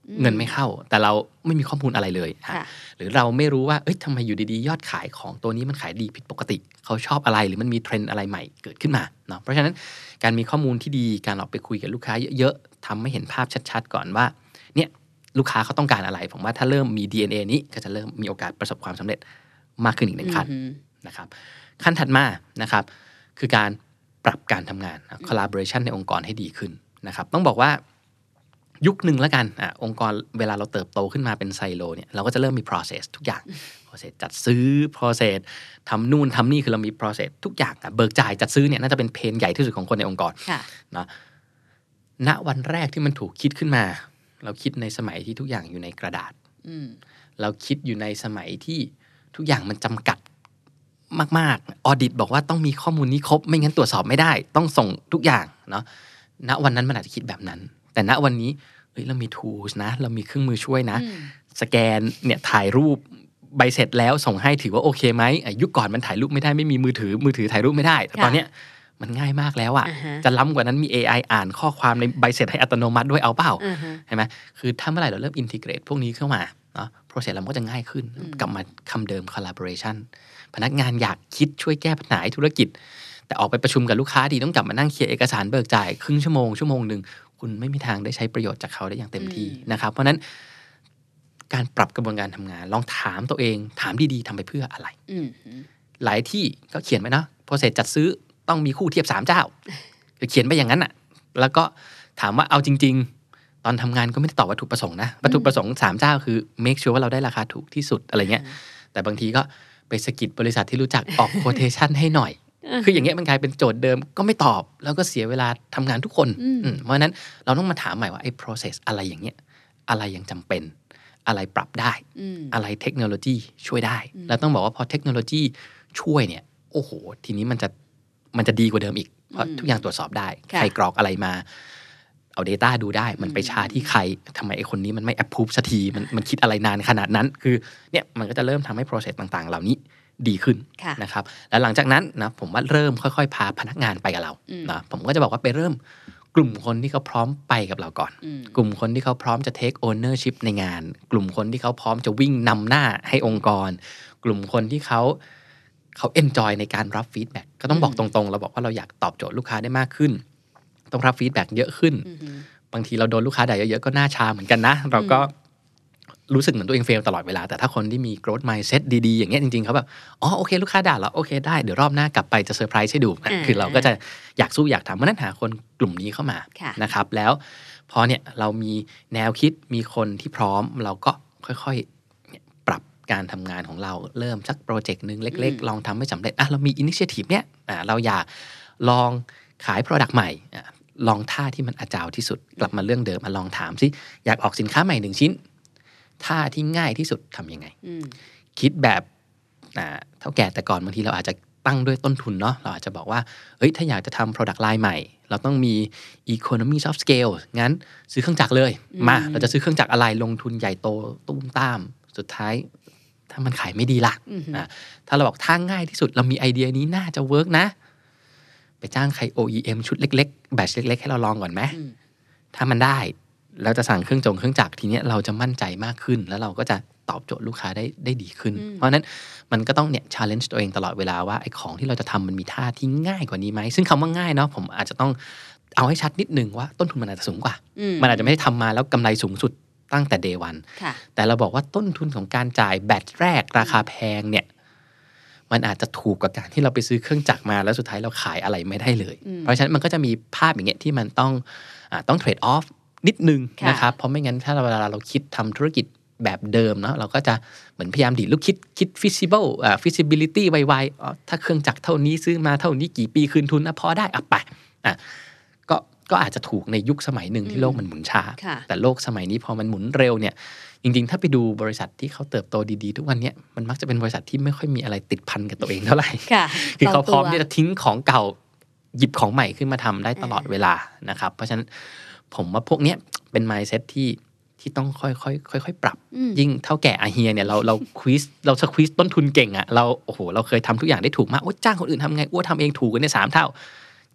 เงินไม่เข้าแต่เราไม่มีข้อมูลอะไรเลยหรือเราไม่รู้ว่าเอ้ยทำไมอยู่ดีๆยอดขายของตัวนี้มันขายดีผิดปกติเขาชอบอะไรหรือมันมีเทรนด์อะไรใหม่เกิดขึ้นมาเนาะเพราะฉะนั้นการมีข้อมูลที่ดีการออกไปคุยกับลูกค้าเยอะๆทำให้เห็นภาพชัดๆก่อนว่าเนี่ยลูกค้าเขาต้องการอะไรผมว่าถ้าเริ่มมี ดี เอ็น เอ นี้ก็จะเริ่มมีโอกาสประสบความสำเร็จมากขึ้นอีกหนึ่งขั้นนะครับขั้นถัดมานะครับคือการปรับการทำงาน collaboration ในองค์กรให้ดีขึ้นนะครับต้องบอกว่ายุคหนึ่งแล้วกันอ่ะองค์กรเวลาเราเติบโตขึ้นมาเป็นไซโลเนี่ยเราก็จะเริ่มมี process ทุกอย่าง process จัดซื้อ process ทำนู่นทำนี่คือเรามี process ทุกอย่างอ่ะเบิกจ่ายจัดซื้อเนี่ยน่าจะเป็นเพนใหญ่ที่สุดของคนในองค์กรเนาะณวันแรกที่มันถูกคิดขึ้นมาเราคิดในสมัยที่ทุกอย่างอยู่ในกระดาษเราคิดอยู่ในสมัยที่ทุกอย่างมันจำกัดมากๆออดิตบอกว่าต้องมีข้อมูลนี้ครบไม่งั้นตรวจสอบไม่ได้ต้องส่งทุกอย่างเนาะณวันนั้นมันอาจจะคิดแบบนั้นแต่ณวันนี้เฮ้ยเรามี tools นะเรามีเครื่องมือช่วยนะสแกนเนี่ยถ่ายรูปใบเสร็จแล้วส่งให้ถือว่าโอเคไหมยุคก่อนมันถ่ายรูปไม่ได้ไม่มีมือถือมือถือถ่ายรูปไม่ได้แต่ตอนเนี้ยมันง่ายมากแล้วอ่ะ uh-huh. จะล้ำกว่านั้นมี เอ ไอ อ่านข้อความในใบเสร็จให้อัตโนมัติด้วยเอาเปล่า uh-huh. ใช่ไหมคือถ้าเมื่อไหร่เราเริ่ม integrate พวกนี้เข้ามาเนาะ process เราก็จะง่ายขึ้น uh-huh. กลับมาคำเดิม collaboration พนักงานอยากคิดช่วยแก้ปัญหาธุรกิจแต่ออกไปประชุมกับลูกค้าดีต้องกลับมานั่งเคลียร์เอกสารเบิกจ่ายครึ่งชั่วโมงชั่วโมงนึงคุณไม่มีทางได้ใช้ประโยชน์จากเขาได้อย่างเต็มที่นะครับเพราะนั้นการปรับกระบวนการทำงานลองถามตัวเองถามดีๆทำไปเพื่ออะไรหลายที่ก็เขียนไว้นะโปรเซสจัดซื้อต้องมีคู่เทียบสามเจ้าเขียนไปอย่างนั้นอ่ะแล้วก็ถามว่าเอาจริงๆตอนทำงานก็ไม่ได้ตอบวัตถุประสงค์นะวัตถุประสงค์สามเจ้าคือ make sure ว่าเราได้ราคาถูกที่สุดอะไรเงี้ยแต่บางทีก็ไปสกิดบริษัทที่รู้จักออก quotation ให้หน่อยคืออย่างเงี้ยมันกลายเป็นโจทย์เดิมก็ไม่ตอบแล้วก็เสียเวลาทำงานทุกคนเพราะฉะนั้นเราต้องมาถามใหม่ว่าไอ้ process อะไรอย่างเงี้ยอะไรยังจำเป็นอะไรปรับได้อะไรเทคโนโลยีช่วยได้แล้วต้องบอกว่าพอเทคโนโลยีช่วยเนี่ยโอ้โหทีนี้มันจะมันจะดีกว่าเดิมอีกเพราะทุกอย่างตรวจสอบได้ใครกรอกอะไรมาเอา data ดูได้มันไปช้าที่ใครทำไมไอ้คนนี้มันไม่ approve สักทีมันมันคิดอะไรนานขนาดนั้นคือเนี่ยมันก็จะเริ่มทำให้ process ต่างๆเหล่านี้ดีขึ้นนะครับแล้วหลังจากนั้นนะผมว่าเริ่มค่อยๆพาพนักงานไปกับเรานะผมก็จะบอกว่าไปเริ่มกลุ่มคนที่เขาพร้อมไปกับเราก่อนกลุ่มคนที่เขาพร้อมจะ take ownership ในงานกลุ่มคนที่เขาพร้อมจะวิ่งนำหน้าให้องค์กรกลุ่มคนที่เขาเขา enjoy ในการรับ feedback ก็ต้องบอกตรงๆเราบอกว่าเราอยากตอบโจทย์ลูกค้าได้มากขึ้นต้องรับ feedback เยอะขึ้นบางทีเราโดนลูกค้าด่าเยอะๆก็หน้าชาเหมือนกันนะเราก็รู้สึกเหมือนตัวเองเฟลตลอดเวลาแต่ถ้าคนที่มี growth mindset ดีๆอย่างเงี้ยจริงๆเขาแบบอ๋อโอเคลูกค้าด่าเราโอเคได้เดี๋ยวรอบหน้ากลับไปจะเซอร์ไพรส์ให้ดูนะคือเราก็จะอยากสู้อยากทำเพราะนั้นหาคนกลุ่มนี้เข้ามานะครับแล้วพอเนี่ยเรามีแนวคิดมีคนที่พร้อมเราก็ค่อยๆปรับการทำงานของเราเริ่มสักโปรเจกต์นึงเล็กๆลองทำให้สำเร็จอ่ะเรามี initiative เนี่ยอ่ะเราอยากลองขาย product ใหม่อ่ะลองท่าที่มันอาจาวที่สุดกลับมาเรื่องเดิมมาลองถามสิอยากออกสินค้าใหม่หนึ่งชิ้นท่าที่ง่ายที่สุดทำยังไงคิดแบบเท่าแก่แต่ก่อนบางทีเราอาจจะตั้งด้วยต้นทุนเนาะเราอาจจะบอกว่าเฮ้ยถ้าอยากจะทำ product line ใหม่เราต้องมี economy of scale งั้นซื้อเครื่องจักรเลยมาเราจะซื้อเครื่องจักรอะไรลงทุนใหญ่โตตุ้มตามสุดท้ายถ้ามันขายไม่ดีล่ะถ้าเราบอกท่าง่ายที่สุดเรามีไอเดียนี้น่าจะเวิร์กนะไปจ้างใคร โอ อี เอ็ม ชุดเล็กๆแบตช์เล็กๆให้เราลองก่อนไหมถ้ามันได้แล้วจะสั่งเครื่องจงเครื่องจักรทีเนี้ยเราจะมั่นใจมากขึ้นแล้วเราก็จะตอบโจทย์ลูกค้าได้ได้ดีขึ้นเพราะฉะนั้นมันก็ต้องเนี่ย challenge ตัวเองตลอดเวลาว่าไอ้ของที่เราจะทำมันมีท่าที่ง่ายกว่านี้ไหมซึ่งคำว่าง่ายเนาะผมอาจจะต้องเอาให้ชัดนิดนึงว่าต้นทุนมันอาจจะสูงกว่ามันอาจจะไม่ได้ทำมาแล้วกำไรสูงสุดตั้งแต่ day one แต่เราบอกว่าต้นทุนของการจ่ายแบตแรกราคาแพงเนี่ยมันอาจจะถูกกว่าการที่เราไปซื้อเครื่องจักรมาแล้วสุดท้ายเราขายอะไรไม่ได้เลยเพราะฉะนั้นมันก็จะมีภาพอย่างเงี้ยที่มันต้องอ่าต้อง trade offนิดนึงนะครับเพราะไม่งั้นถ้าเวลาเราคิดทำธุรกิจแบบเดิมเนาะเราก็จะเหมือนพยายามดีดลูกคิดคิด feasible อ่า feasibility ไวๆอ๋อถ้าเครื่องจักรเท่านี้ซื้อมาเท่านี้กี่ปีคืนทุนนะพอได้อ่ะไปอ่ะก็ก็อาจจะถูกในยุคสมัยหนึ่งที่โลกมันหมุนช้าแต่โลกสมัยนี้พอมันหมุนเร็วเนี่ยจริงๆถ้าไปดูบริษัทที่เขาเติบโตดีๆทุกวันนี้มันมักจะเป็นบริษัทที่ไม่ค่อยมีอะไรติดพันกับตัวเองเท่าไหร่คือเขาพร้อมที่จะทิ้งของเก่าหยิบของใหม่ขึ้นมาทำได้ตลอดเวลานะครับเพราะฉะนั้นผมว่าพวกเนี้ยเป็น mindset ที่ที่ต้องค่อยๆค่อยๆปรับยิ่งเท่าแก่อาเฮียเนี่ยเราเราควิสเราสควิสต้นทุนเก่งอ่ะเราโอ้โหเราเคยทำทุกอย่างได้ถูกมากโอ้จ้างคนอื่นทำไงอ้วทำเองถูกกันเนี่ยสามเท่า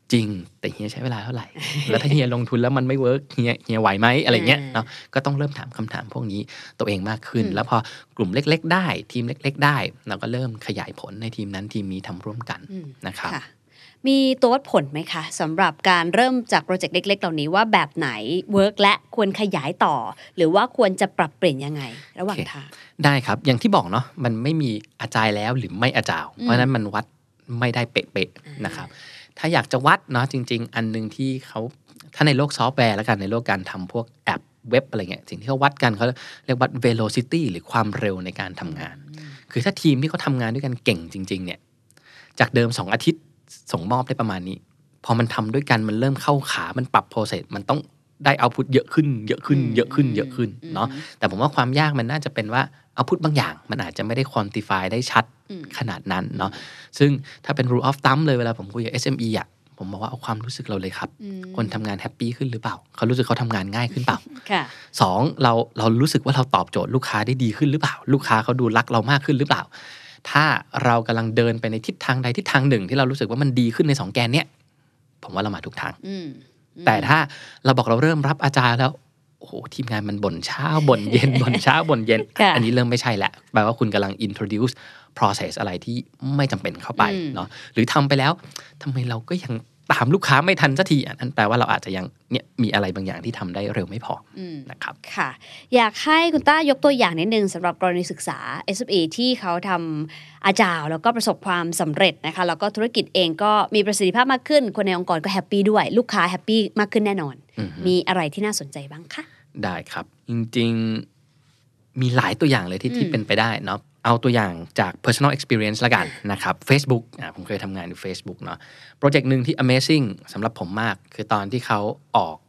จริงแต่เฮียใช้เวลาเท่าไหร่ แล้วถ้าเฮียลงทุนแล้วมันไม่เวิร์กเฮียเฮียไหวไหมอะไรเงี้ยเนาะก็ต้องเริ่มถามคำถามพวกนี้ตัวเองมากขึ้นแล้วพอกลุ่มเล็กๆได้ทีมเล็กๆได้เราก็เริ่มขยายผลในทีมนั้นทีมนี้ทำร่วมกันนะครับมีตัววัดผลไหมคะสำหรับการเริ่มจากโปรเจกต์เล็กๆเหล่านี้ว่าแบบไหนเวิร์กและควรขยายต่อหรือว่าควรจะปรับเปลี่ยนยังไงระหว่างทางได้ครับอย่างที่บอกเนาะมันไม่มีอาจายแล้วหรือไม่อาจาวเพราะฉะนั้นมันวัดไม่ได้เป๊ะๆนะครับถ้าอยากจะวัดเนาะจริงๆอันนึงที่เขาถ้าในโลกซอฟต์แวร์แล้วกันในโลกการทำพวกแอปเว็บอะไรเงี้ยสิ่งที่เขาวัดกันเขาเรียกว่า velocity หรือความเร็วในการทำงานคือถ้าทีมที่เขาทำงานด้วยกันเก่งจริงๆเนี่ยจากเดิมสองอาทิตย์ส่งมอบได้ประมาณนี้พอมันทำด้วยกันมันเริ่มเข้าขามันปรับโปรเซสมันต้องได้เอาพุตเยอะขึ้นเยอะขึ้นเยอะขึ้นเยอะขึ้นเนาะแต่ผมว่าความยากมันน่าจะเป็นว่าเอาพุตบางอย่างมันอาจจะไม่ได้ควอนติฟายได้ชัดขนาดนั้นเนาะซึ่งถ้าเป็น rule of thumb เลยเวลาผมคุยกับ เอส เอ็ม อี อ่ะผมบอกว่าเอาความรู้สึกเราเลยครับคนทำงานแฮปปี้ขึ้นหรือเปล่าเขารู้สึกเขาทำงานง่ายขึ้นเปล่าสองเราเรารู้สึกว่าเราตอบโจทย์ลูกค้าได้ดีขึ้นหรือเปล่าลูกค้าเขาดูรักเรามากขึ้นหรือเปล่าถ้าเรากำลังเดินไปในทิศทางใดทิศทางหนึ่งที่เรารู้สึกว่ามันดีขึ้นในสองแกนเนี้ยผมว่าเรามาถูกทางแต่ถ้าเราบอกเราเริ่มรับอาจารย์แล้วโอ้โหทีมงานมันบ่นเช้าบ่นเย็นบ่นเช้าบ่นเย็นอันนี้เริ่มไม่ใช่แล้วแปลว่าคุณกำลัง introduce process อะไรที่ไม่จำเป็นเข้าไปเนาะหรือทำไปแล้วทำไมเราก็ยังตามลูกค้าไม่ทันสักทีอันนั้นแปลว่าเราอาจจะยังเนี่ยมีอะไรบางอย่างที่ทำได้เร็วไม่พอนะครับค่ะอยากให้คุณต้ายกตัวอย่างนิดนึงสำหรับกรณีศึกษา เอส เอ็ม อี ที่เขาทำอาจารย์แล้วก็ประสบความสำเร็จนะคะแล้วก็ธุรกิจเองก็มีประสิทธิภาพมากขึ้นคนในองค์กรก็แฮปปี้ด้วยลูกค้าแฮปปี้มากขึ้นแน่นอนมีอะไรที่น่าสนใจบ้างคะได้ครับจริงๆมีหลายตัวอย่างเลยที่ที่เป็นไปได้เนาะเอาตัวอย่างจาก personal experience ละกันนะครับ Facebook อ่ะผมเคยทำงานอยู่ Facebook เนาะโปรเจกต์นึงที่ amazing สำหรับผมมากคือตอนที่เขาออก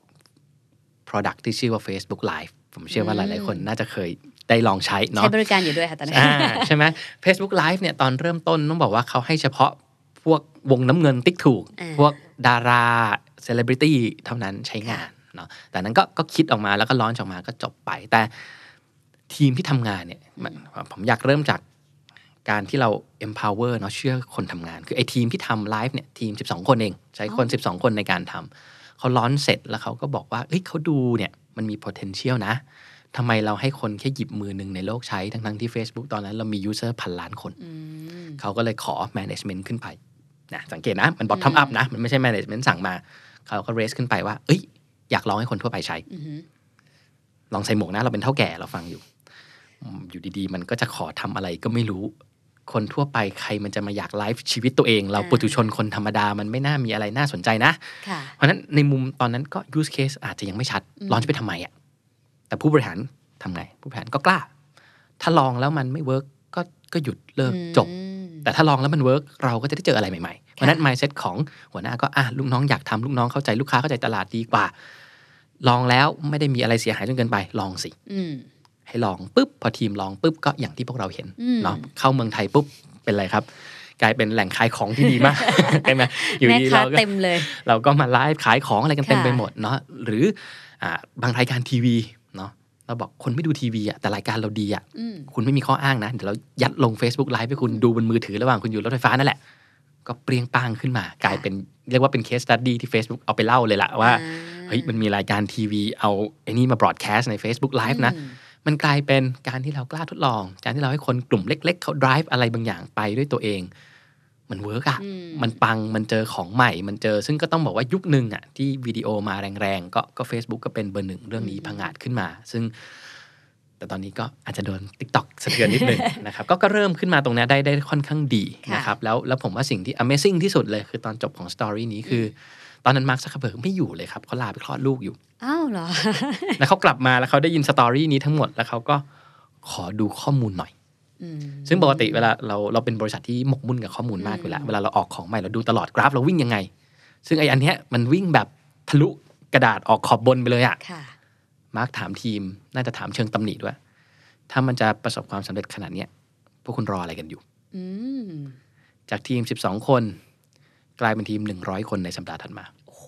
product ที่ชื่อว่า Facebook Live ผมเชื่อว่าหลายๆคนน่าจะเคยได้ลองใช้เนาะใช้บริการอยู่ด้วยค่ะตอนนี้ใช่ไหม Facebook Live เนี่ยตอนเริ่มต้นต้องบอกว่าเขาให้เฉพาะพวกวงน้ำเงินติ๊กถูกพวกดารา celebrity เท่านั้นใช้งานเนาะแต่นั้นก็ก็คิดออกมาแล้วก็ลอนช์ออกมาก็จบไปแต่ทีมที่ทำงานเนี่ยผมอยากเริ่มจากการที่เรา empower เนาะเชื่อคนทำงานคือไอ้ทีมที่ทำไลฟ์เนี่ยทีมสิบสองคนเองใช้คนสิบสองคนในการทำเขาลอนช์เสร็จแล้วเขาก็บอกว่าเฮ้ยเขาดูเนี่ยมันมี potential นะทำไมเราให้คนแค่หยิบมือหนึ่งในโลกใช้ทั้งๆที่ Facebook ตอนนั้นเรามี user พันล้านคนเขาก็เลยขอ management ขึ้นไปนะสังเกตนะมัน bottom up นะมันไม่ใช่ management สั่งมาเขาก็ raise ขึ้นไปว่าเอ้ยอยากลองให้คนทั่วไปใช้ลองใส่หมวกนะเราเป็นเท่าแก่เราฟังอยู่อยู่ดีๆมันก็จะขอทำอะไรก็ไม่รู้คนทั่วไปใครมันจะมาอยากไลฟ์ชีวิตตัวเองเราปุถุชนคนธรรมดามันไม่น่ามีอะไรน่าสนใจนะเพราะฉะนั้นในมุมตอนนั้นก็ use case อาจจะยังไม่ชัดลองจะไปทำไมอ่ะแต่ผู้บริหารทำไงผู้บริหารก็กล้าถ้าลองแล้วมันไม่เวิร์กก็ก็หยุดเลิกจบแต่ถ้าลองแล้วมันเวิร์กเราก็จะได้เจออะไรใหม่ๆเพราะนั้น mindset ของหัวหน้าก็อ่ะลูกน้องอยากทำลูกน้องเข้าใจลูกค้าเข้าใจตลาดดีกว่าลองแล้วไม่ได้มีอะไรเสียหายจนเกินไปลองสิให้ลองปุ๊บพอทีมลองปุ๊บก็อย่างที่พวกเราเห็นเนาะเข้าเมืองไทยปุ๊บเป็นไรครับกลายเป็นแหล่งขายของที่ดีมากใช่ไหมอยู่ดีเราก็เต็มเลยเราก็มาไลฟ์ขายของอะไรกันเต็มไปหมดเนาะหรืออ่าบางรายการทีวีเนาะเราบอกคนไม่ดูทีวีอ่ะแต่รายการเราดีอ่ะคุณไม่มีข้ออ้างนะเดี๋ยวเรายัดลง Facebook Live ให้คุณดูบนมือถือระหว่างคุณอยู่รถไฟฟ้านั่นแหละก็เปรี้ยงป้างขึ้นมากลายเป็นเรียกว่าเป็น case study ที่ Facebook เอาไปเล่าเลยล่ะว่าเฮ้ยมันมีรายการทีวีเอาไอ้นี่มา broadcast ใน Facebook Live นะมันกลายเป็นการที่เรากล้าทดลองการที่เราให้คนกลุ่มเล็กๆเขา drive อะไรบางอย่างไปด้วยตัวเองมันเวิร์กอ่ะมันปังมันเจอของใหม่มันเจอซึ่งก็ต้องบอกว่ายุคนึงอ่ะที่วิดีโอมาแรงๆก็ก็ Facebook ก็เป็นเบอร์หนึ่งเรื่องนี้ผงาดขึ้นมาซึ่งแต่ตอนนี้ก็อาจจะโดน TikTok สะเทือนนิดนึงนะครับก็ก็เริ่มขึ้นมาตรงนี้ได้ได้ค่อนข้างดีนะครับแล้วแล้วผมว่าสิ่งที่ amazing ที่สุดเลยคือตอนจบของสตอรี่นี้คือตอนนั้นมาร์ค ซักเคอร์เบิร์กไม่อยู่เลยครับเขาลาไปคลอดลูกอยู่อ้าวเหรอแล้วเขากลับมาแล้วเขาได้ยินสตอรี่นี้ทั้งหมดแล้วเขาก็ขอดูข้อมูลหน่อยซึ่งปกติเวลาเราเราเป็นบริษัทที่หมกมุ่นกับข้อมูลมากอยู่แล้วเวลาเราออกของใหม่เราดูตลอดกราฟเราวิ่งยังไงซึ่งไอ้อันเนี้ยมันวิ่งแบบทะลุกระดาษออกขอบบนไปเลยอ่ะมาร์คถามทีมน่าจะถามเชิงตำหนิด้วยถ้ามันจะประสบความสำเร็จขนาดเนี้ยพวกคุณรออะไรกันอยู่จากทีมสิบสองคนกลายเป็นทีมหนึ่งร้อยคนในสัปดาห์ถัดมาโอ้โห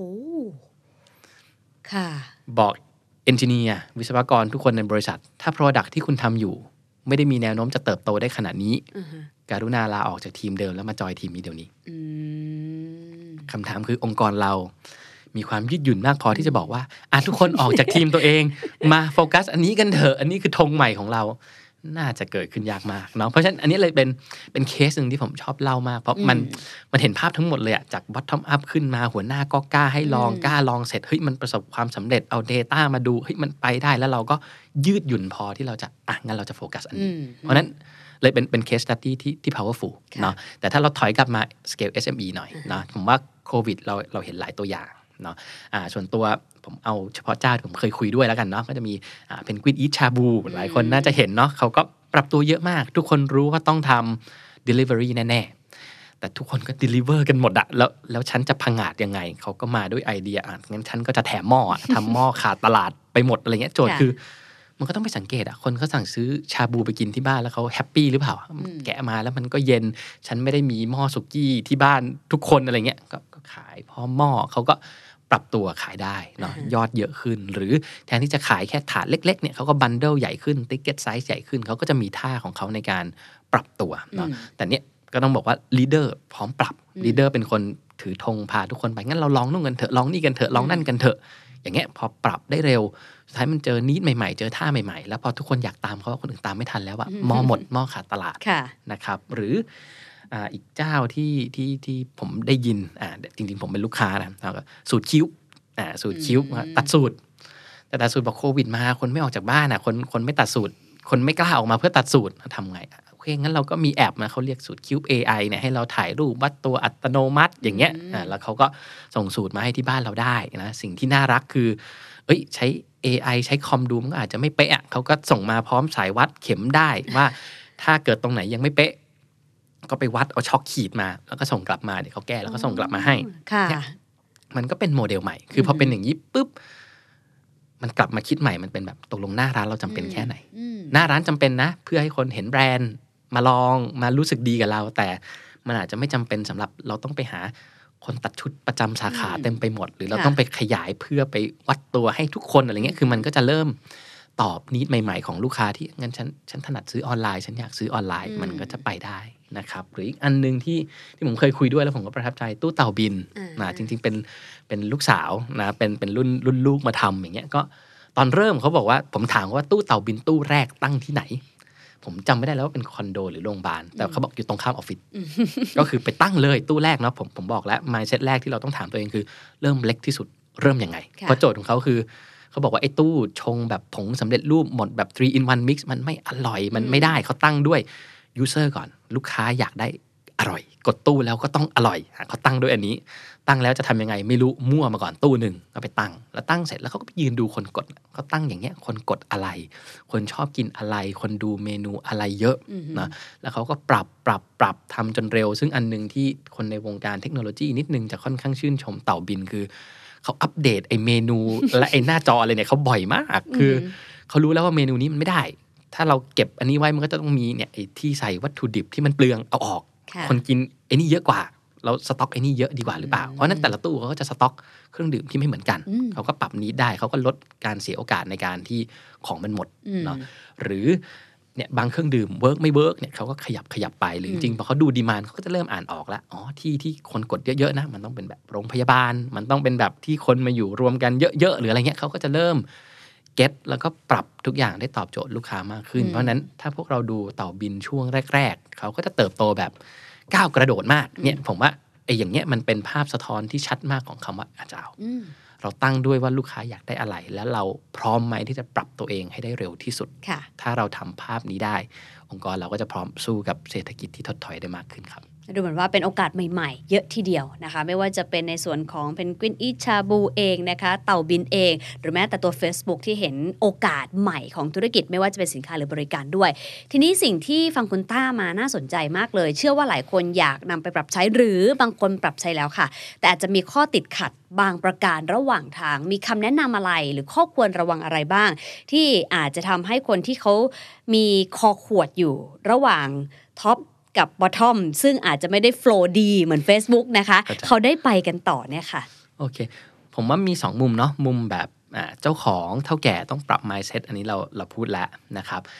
ค่ะบอกเอนจิเนียร์วิศวกรทุกคนในบริษัทถ้า product ที่คุณทำอยู่ไม่ได้มีแนวโน้มจะเติบโตได้ขนาดนี้ uh-huh. กรุณาลาออกจากทีมเดิมแล้วมาจอยทีมนี้เดี๋ยวนี้คำถามคือองค์กรเรามีความยืดหยุ่นมากพอที่จะบอกว่าอ่ะทุกคนออกจากทีมตัวเองมาโฟกัสอันนี้กันเถอะอันนี้คือธงใหม่ของเราน่าจะเกิดขึ้นยากมากเนาะเพราะฉะนั้นอันนี้เลยเป็นเป็นเคสนึงที่ผมชอบเล่ามากเพราะมันมันเห็นภาพทั้งหมดเลยอะจาก bottom up ขึ้นมาหัวหน้าก็กล้าให้ลองกล้าลองเสร็จเฮ้ยมันประสบความสำเร็จเอา data มาดูเฮ้ยมันไปได้แล้วเราก็ยืดหยุ่นพอที่เราจะอ่ะงั้นเราจะโฟกัสอันนี้เพราะนั้นเลยเป็นเป็น case study ที่ที่ powerful เนาะแต่ถ้าเราถอยกลับมา scale เอส เอ็ม อี หน่อยเนาะผมว่าโควิดเราเราเห็นหลายตัวอย่างเนาะอ่าส่วนตัวผมเอาเฉพาะเจ้าที่ผมเคยคุยด้วยแล้วกันเนาะก็จะมีอ่าเพนกวินอีทชาบูหลายคนน่าจะเห็นเนาะเขาก็ปรับตัวเยอะมากทุกคนรู้ว่าต้องทำ delivery แน่ๆแต่ทุกคนก็ deliver กันหมดอะแล้วแล้วฉันจะพังอาจยังไงเขาก็มาด้วยไอเดียอ่ะงั้นฉันก็จะแถมหม้อทำหม้อขาดตลาดไปหมดอะไรเงี้ยโจทย์คือมันก็ต้องไปสังเกตอะคนเขาสั่งซื้อชาบูไปกินที่บ้านแล้วเขาแฮปปี้หรือเปล่าแกะมาแล้วมันก็เย็นฉันไม่ได้มีหม้อสุกี้ที่บ้านทุกคนอะไรเงี้ยก็ขายพร้อมหม้อเขาก็ปรับตัวขายได้เนาะยอดเยอะขึ้นหรือแทนที่จะขายแค่ถาดเล็กๆเนี่ยเขาก็บันเดิลใหญ่ขึ้นติ๊กเก็ตไซส์ใหญ่ขึ้นเขาก็จะมีท่าของเขาในการปรับตัวเนาะแต่เนี้ยก็ต้องบอกว่าลีดเดอร์พร้อมปรับลีดเดอร์เป็นคนถือธงพาทุกคนไปงั้นเราลองนู่นกันเถอะลองนี่กันเถอะลองนั่นกันเถอะอย่างเงี้ยพอปรับได้เร็วสุดท้ายมันเจอนิดใหม่ๆเจอท่าใหม่ๆแล้วพอทุกคนอยากตามเขาคนอื่นตามไม่ทันแล้วอะหม้อหมดหม้อขาดตลาดนะครับหรืออ่าอีกเจ้าที่ที่ที่ผมได้ยินอ่าจริงๆผมเป็นลูกค้านะสูตรคิ้วอ่าสูตรคิ้วตัดสูตรแต่ตัดสูตรบอกโควิดมาคนไม่ออกจากบ้านอ่ะคนคนไม่ตัดสูตรคนไม่กล้าออกมาเพื่อตัดสูตรทำไงโอเคงั้นเราก็มีแอปนะเขาเรียกสูตรคิ้ว เอ ไอ เนี่ยให้เราถ่ายรูปวัดตัวอัตโนมัติอย่างเงี้ยอ่าแล้วเขาก็ส่งสูตรมาให้ที่บ้านเราได้นะสิ่งที่น่ารักคือเอ้ยใช้ เอ ไอ ใช้คอมดูมันก็อาจจะไม่เป๊ะเขาก็ส่งมาพร้อมสายวัดเข็มได้ว่าถ้าเกิดตรงไหนยังไม่เป๊ะก็ไปวัดเอาช็อคขีดมาแล้วก็ส่งกลับมาเดี๋ยวเขาแก้แล้วก็ส่งกลับมาให้มันก็เป็นโมเดลใหม่คือพอเป็นอย่างนี้ปุ๊บมันกลับมาคิดใหม่มันเป็นแบบตกลงหน้าร้านเราจำเป็นแค่ไหนหน้าร้านจำเป็นนะเพื่อให้คนเห็นแบรนด์มาลองมารู้สึกดีกับเราแต่มันอาจจะไม่จำเป็นสำหรับเราต้องไปหาคนตัดชุดประจำสาขาเต็มไปหมดหรือเราต้องไปขยายเพื่อไปวัดตัวให้ทุกคนอะไรเงี้ยคือมันก็จะเริ่มตอบนิดใหม่ๆของลูกค้าที่งั้นฉันฉันถนัดซื้อออนไลน์ฉันอยากซื้อออนไลน์มันก็จะไปได้นะครับหรืออีกอันนึงที่ที่ผมเคยคุยด้วยแล้วผมก็ประทับใจตู้เต่าบินนะจริงๆเป็นเป็นลูกสาวนะเป็นเป็นรุ่นรุ่นลูกมาทำอย่างเงี้ยก็ตอนเริ่มเขาบอกว่าผมถามว่าตู้เต่าบินตู้แรกตั้งที่ไหนผมจำไม่ได้แล้วว่าเป็นคอนโดหรือโรงพยาบาลแต่เขาบอกอยู่ตรงข้ามออฟฟิศก็คือไปตั้งเลยตู้แรกเนาะผมผมบอกแล้ว mindset แรกที่เราต้องถามตัวเองคือเริ่มเล็กที่สุดเริ่มยังไงเพราะโจทย์ของเขาคือเขาบอกว่าไอ้ตู้ชงแบบผงสำเร็จรูปหมดแบบ ทรี อิน วัน mix มันไม่อร่อยมันไม่ได้เขาตั้งด้วยยูเซอร์ก่อนลูกค้าอยากได้อร่อยกดตู้แล้วก็ต้องอร่อยเขาตั้งด้วยอันนี้ตั้งแล้วจะทำยังไงไม่รู้มั่วมาก่อนตู้หนึ่งก็ไปตั้งแล้วตั้งเสร็จแล้วเขาก็ไปยืนดูคนกดเขาตั้งอย่างเงี้ยคนกดอะไรคนชอบกินอะไรคนดูเมนูอะไรเยอะนะแล้วเขาก็ปรับปรับปรับทำจนเร็วซึ่งอันนึงที่คนในวงการเทคโนโลยีนิดนึงจะค่อนข้างชื่นชมเต่าบินคือเขาอัปเดตไอ้เมนูและไอ้หน้าจออะไรเนี่ยเขาบ่อยมากคือเขารู้แล้วว่าเมนูนี้มันไม่ได้ถ้าเราเก็บอันนี้ไว้มันก็จะต้องมีเนี่ยไอ้ที่ใส่วัตถุดิบที่มันเปลืองเอาออกคนกินไอ้นี่เยอะกว่าเราสต็อกไอ้นี่เยอะดีกว่าหรือเปล่าเพราะนั้นแต่ละตู้เขาก็จะสต็อกเครื่องดื่มที่ไม่เหมือนกันเขาก็ปรับนี้ได้เขาก็ลดการเสียโอกาสในการที่ของมันหมดเนาะหรือเนี่ยบางเครื่องดื่มเวิร์กไม่เวิร์กเนี่ยเขาก็ขยับขยับไปหรือจริงๆพอเขาดูดีมานด์เขาก็จะเริ่มอ่านออกแล้วอ๋อที่ที่คนกดเยอะๆนะมันต้องเป็นแบบโรงพยาบาลมันต้องเป็นแบบที่คนมาอยู่รวมกันเยอะๆหรืออะไรเงี้ยเขาก็จะเริ่มเก็ตแล้วก็ปรับทุกอย่างได้ตอบโจทย์ลูกค้ามากขึ้นเพราะนั้นถ้าพวกเราดูเต่าบินช่วงแรกๆเขาก็จะเติบโตแบบก้าวกระโดดมากเนี่ยผมว่าไอ้อย่างเงี้ยมันเป็นภาพสะท้อนที่ชัดมากของคำว่าอาจารย์เราตั้งด้วยว่าลูกค้าอยากได้อะไรแล้วเราพร้อมไหมที่จะปรับตัวเองให้ได้เร็วที่สุดถ้าเราทำภาพนี้ได้องค์กรเราก็จะพร้อมสู้กับเศรษฐกิจที่ถดถอยได้มากขึ้นครับดูเหมือนว่าเป็นโอกาสใหม่ๆเยอะทีเดียวนะคะไม่ว่าจะเป็นในส่วนของเพนกวินอีทชาบูเองนะคะเต่าบินเองหรือแม้แต่ตัว Facebook ที่เห็นโอกาสใหม่ของธุรกิจไม่ว่าจะเป็นสินค้าหรือบริการด้วยทีนี้สิ่งที่ฟังคุณต้ามาน่าสนใจมากเลยเชื่อว่าหลายคนอยากนำไปปรับใช้หรือบางคนปรับใช้แล้วค่ะแต่อาจจะมีข้อติดขัดบางประการระหว่างทางมีคำแนะนำอะไรหรือข้อควรระวังอะไรบ้างที่อาจจะทำให้คนที่เขามีคอขวดอยู่ระหว่างท็อปกับบอททอมซึ่งอาจจะไม่ได้โฟลว์ดีเหมือน Facebook นะคะเขาได้ไปกันต่อเนี่ยค่ะโอเคผมว่ามีสองมุมเนาะมุมแบบเจ้าของเท่าแก่ต้องปรับ mindset อันนี้เราเราพูดแล้วนะครับ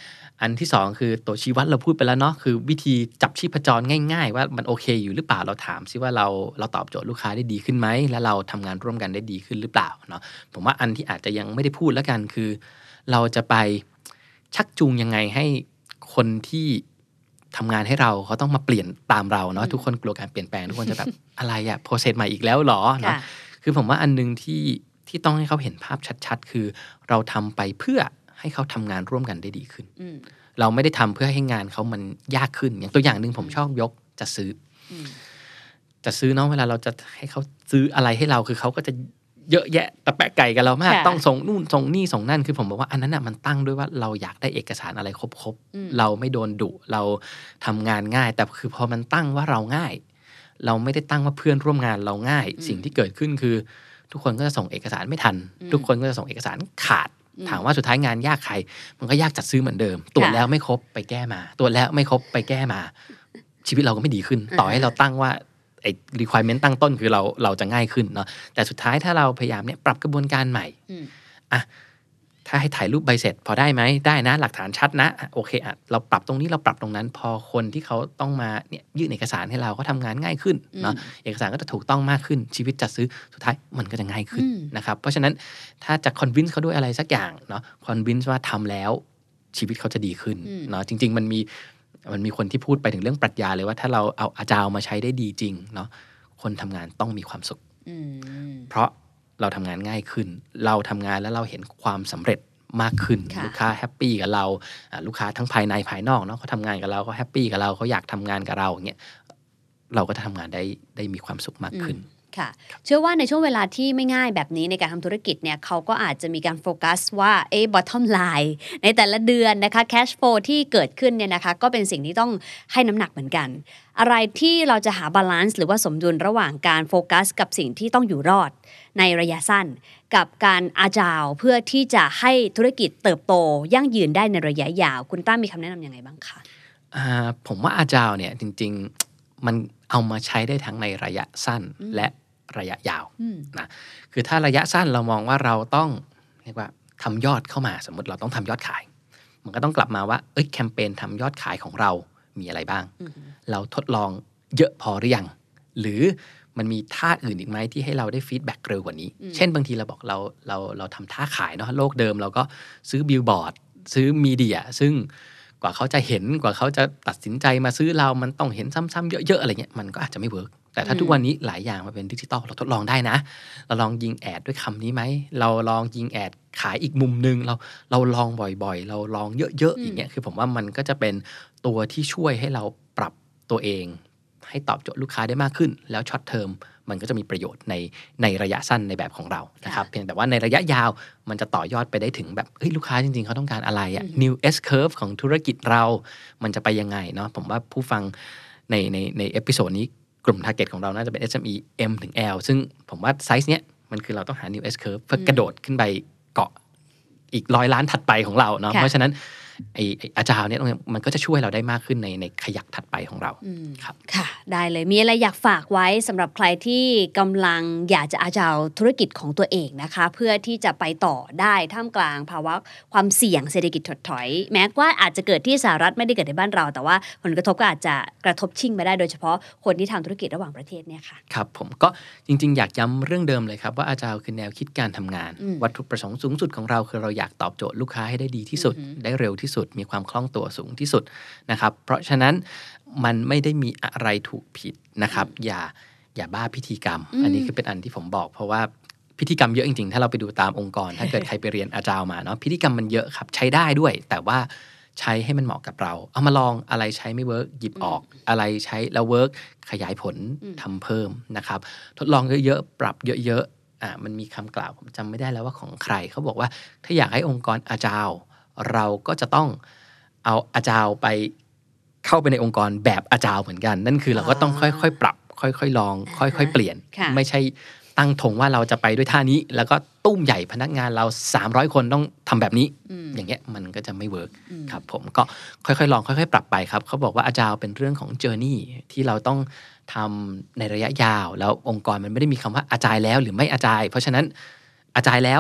อันที่สองคือตัวชี้วัดเราพูดไปแล้วเนาะคือวิธีจับชีพจรง่ายๆว่ามันโอเคอยู่หรือเปล่าเราถามซิว่าเราเราตอบโจทย์ลูกค้าได้ดีขึ้นไหมและเราทำงานร่วมกันได้ดีขึ้นหรือเปล่าเนาะผมว่าอันที่อาจจะยังไม่ได้พูดแล้วกันคือเราจะไปชักจูงยังไงให้คนที่ทำงานให้เราเขาต้องมาเปลี่ยนตามเราเนาะทุกคนกลัวการเปลี่ยนแปลงทุกคนจะแบบ อะไรอะโปรเซสใหม่อีกแล้วหรอเนาะคือผมว่าอันนึงที่ที่ต้องให้เขาเห็นภาพชัดๆคือเราทำไปเพื่อให้เขาทำงานร่วมกันได้ดีขึ้นเราไม่ได้ทำเพื่อให้งานเขามันยากขึ้นอย่างตัวอย่างหนึ่งผมชอบยกจะซื้อจะซื้อเนาะเวลาเราจะให้เขาซื้ออะไรให้เราคือเขาก็จะเยอะแยะตะแปะไก่กับเรามากต้องส่งนู่นส่งนี่ส่งนั่นคือผมบอกว่าอันนั้นอ่ะมันตั้งด้วยว่าเราอยากได้เอกสารอะไรครบๆเราไม่โดนดุเราทำงานง่ายแต่คือพอมันตั้งว่าเราง่ายเราไม่ได้ตั้งว่าเพื่อนร่วมงานเราง่ายสิ่งที่เกิดขึ้นคือทุกคนก็จะส่งเอกสารไม่ทันทุกคนก็จะส่งเอกสารขาดถามว่าสุดท้ายงานยากใครมันก็ยากจัดซื้อเหมือนเดิมตรวจแล้วไม่ครบไปแก้มาตรวจแล้วไม่ครบไปแก้มาชีวิตเราก็ไม่ดีขึ้นต่อให้เราตั้งว่าไอ้ requirement ตั้งต้นคือเราเราจะง่ายขึ้นเนาะแต่สุดท้ายถ้าเราพยายามเนี่ยปรับกระบวนการใหม่อ่ะถ้าให้ถ่ายรูปใบเสร็จพอได้ไหมได้นะหลักฐานชัดนะโอเคอ่ะเราปรับตรงนี้เราปรับตรงนั้นพอคนที่เขาต้องมาเนี่ยยื่นเอกสารให้เราเขาทำงานง่ายขึ้นเนาะเอกสารก็จะถูกต้องมากขึ้นชีวิตจัดซื้อสุดท้ายมันก็จะง่ายขึ้นนะครับเพราะฉะนั้นถ้าจะ convince เขาด้วยอะไรสักอย่างเนาะ convince ว่าทำแล้วชีวิตเขาจะดีขึ้นเนาะจริงๆมันมีมันมีคนที่พูดไปถึงเรื่องปรัชญาเลยว่าถ้าเราเอาอาจารย์มาใช้ได้ดีจริงเนาะคนทำงานต้องมีความสุขเพราะเราทำงานง่ายขึ้นเราทำงานแล้วเราเห็นความสำเร็จมากขึ้นลูกค้าแฮปปี้กับเราลูกค้าทั้งภายในภายนอกเนาะเขาทำงานกับเราเขาแฮปปี้กับเราเขาอยากทำงานกับเราอย่างเงี้ยเราก็จะทำงานได้ได้มีความสุขมากขึ้นค่ะเชื่อว่าในช่วงเวลาที่ไม่ง่ายแบบนี้ในการทำธุรกิจเนี่ยเขาก็อาจจะมีการโฟกัสว่าเอ๊ะ bottom line ในแต่ละเดือนนะคะ cash flow ที่เกิดขึ้นเนี่ยนะคะก็เป็นสิ่งที่ต้องให้น้ำหนักเหมือนกันอะไรที่เราจะหาบาลานซ์หรือว่าสมดุลระหว่างการโฟกัสกับสิ่งที่ต้องอยู่รอดในระยะสั้นกับการอาจาวเพื่อที่จะให้ธุรกิจเติบโตยั่งยืนได้ในระยะยาวคุณต้ามีคำแนะนำยังไงบ้างคะอ่าผมว่าอาจาวเนี่ยจริงๆมันเอามาใช้ได้ทั้งในระยะสั้นและระยะยาวนะคือถ้าระยะสั้นเรามองว่าเราต้องเรียกว่าทำยอดเข้ามาสมมติเราต้องทำยอดขายมันก็ต้องกลับมาว่าเอ้ยแคมเปญทำยอดขายของเรามีอะไรบ้างเราทดลองเยอะพอหรือยังหรือมันมีท่าอื่นอีกไหมที่ให้เราได้ฟีดแบ็กเร็วกว่านี้เช่นบางทีเราบอกเราเราเราทำท่าขายเนาะโลกเดิมเราก็ซื้อบิลบอร์ดซื้อมีเดียซึ่งกว่าเขาจะเห็นกว่าเขาจะตัดสินใจมาซื้อเรามันต้องเห็นซ้ำๆเยอะๆอะไรเงี้ยมันก็อาจจะไม่เวิร์กแต่ถ้าทุกวันนี้หลายอย่างมาเป็นดิจิตอลเราทดลองได้นะเราลองยิงแอดด้วยคำนี้ไหมเราลองยิงแอดขายอีกมุมนึงเราเราลองบ่อยๆเราลองเยอะๆอย่างเงี้ยคือผมว่ามันก็จะเป็นตัวที่ช่วยให้เราปรับตัวเองให้ตอบโจทย์ลูกค้าได้มากขึ้นแล้วช็อตเทอมมันก็จะมีประโยชน์ในในระยะสั้นในแบบของเรานะครับเพียงแต่ว่าในระยะยาวมันจะต่อยอดไปได้ถึงแบบเฮ้ยลูกค้าจริงๆเขาต้องการอะไรอะ new S curve ของธุรกิจเรามันจะไปยังไงเนาะผมว่าผู้ฟังในในในเอพิโซดนี้กลุ่ม target ของเราน่าจะเป็น เอส เอ็ม อี M ถึง L ซึ่งผมว่าไซส์เนี้ยมันคือเราต้องหา new S curve เพื่อกระโดดขึ้นไปเกาะอีกร้อยล้านถัดไปของเราเนาะเพราะฉะนั้นไอ้อาจารย์เนี่ยมันก็จะช่วยเราได้มากขึ้นในในขยักถัดไปของเราครับค่ะได้เลยมีอะไรอยากฝากไว้สำหรับใครที่กำลังอยากจะอาจารย์ธุรกิจของตัวเองนะคะเพื่อที่จะไปต่อได้ท่ามกลางภาวะความเสี่ยงเศรษฐกิจถดถอยแม้ว่าอาจจะเกิดที่สหรัฐไม่ได้เกิดในบ้านเราแต่ว่าผลกระทบก็อาจจะกระทบชิ่งไปได้โดยเฉพาะคนที่ทำธุรกิจระหว่างประเทศเนี่ยค่ะครับผมก็จริงๆอยากย้ำเรื่องเดิมเลยครับว่าอาจารย์คือแนวคิดการทำงานวัตถุประสงค์สูงสุดของเราคือเราอยากตอบโจทย์ลูกค้าให้ได้ดีที่สุดได้เร็วที่สุดมีความคล่องตัวสูงที่สุดนะครับเพราะฉะนั้นมันไม่ได้มีอะไรถูกผิดนะครับอย่าอย่าบ้าพิธีกรรมอันนี้คือเป็นอันที่ผมบอกเพราะว่าพิธีกรรมเยอะจริงๆถ้าเราไปดูตามองค์กรถ้าเกิดใครไปเรียนอาจารย์มาเนาะพิธีกรรมมันเยอะครับใช้ได้ด้วยแต่ว่าใช้ให้มันเหมาะกับเราเอามาลองอะไรใช้ไม่เวิร์กหยิบออกอะไรใช้แล้วเวิร์กขยายผลทำเพิ่มนะครับทดลองเยอะๆปรับเยอะๆอ่ามันมีคำกล่าวผมจำไม่ได้แล้วว่าของใครเขาบอกว่าถ้าอยากให้องค์กรอาจารย์เราก็จะต้องเอาอาจารย์ไปเข้าไปในองค์กรแบบอาจารย์เหมือนกันนั่นคือเราก็ต้องค่อยๆปรับค่อยๆลองค่อยๆเปลี่ยนไม่ใช่ตั้งธงว่าเราจะไปด้วยท่านี้แล้วก็ตุ้มใหญ่พนักงานเราสามร้อยคนต้องทำแบบนี้อย่างเงี้ยมันก็จะไม่เวิร์กครับผมก็ค่อยๆลองค่อยๆปรับไปครับเขาบอกว่าอาจารย์เป็นเรื่องของเจอร์นี่ที่เราต้องทำในระยะยาวแล้วองค์กรมันไม่ได้มีคำว่าอาจารย์แล้วหรือไม่อาจารย์เพราะฉะนั้นอาจารย์แล้ว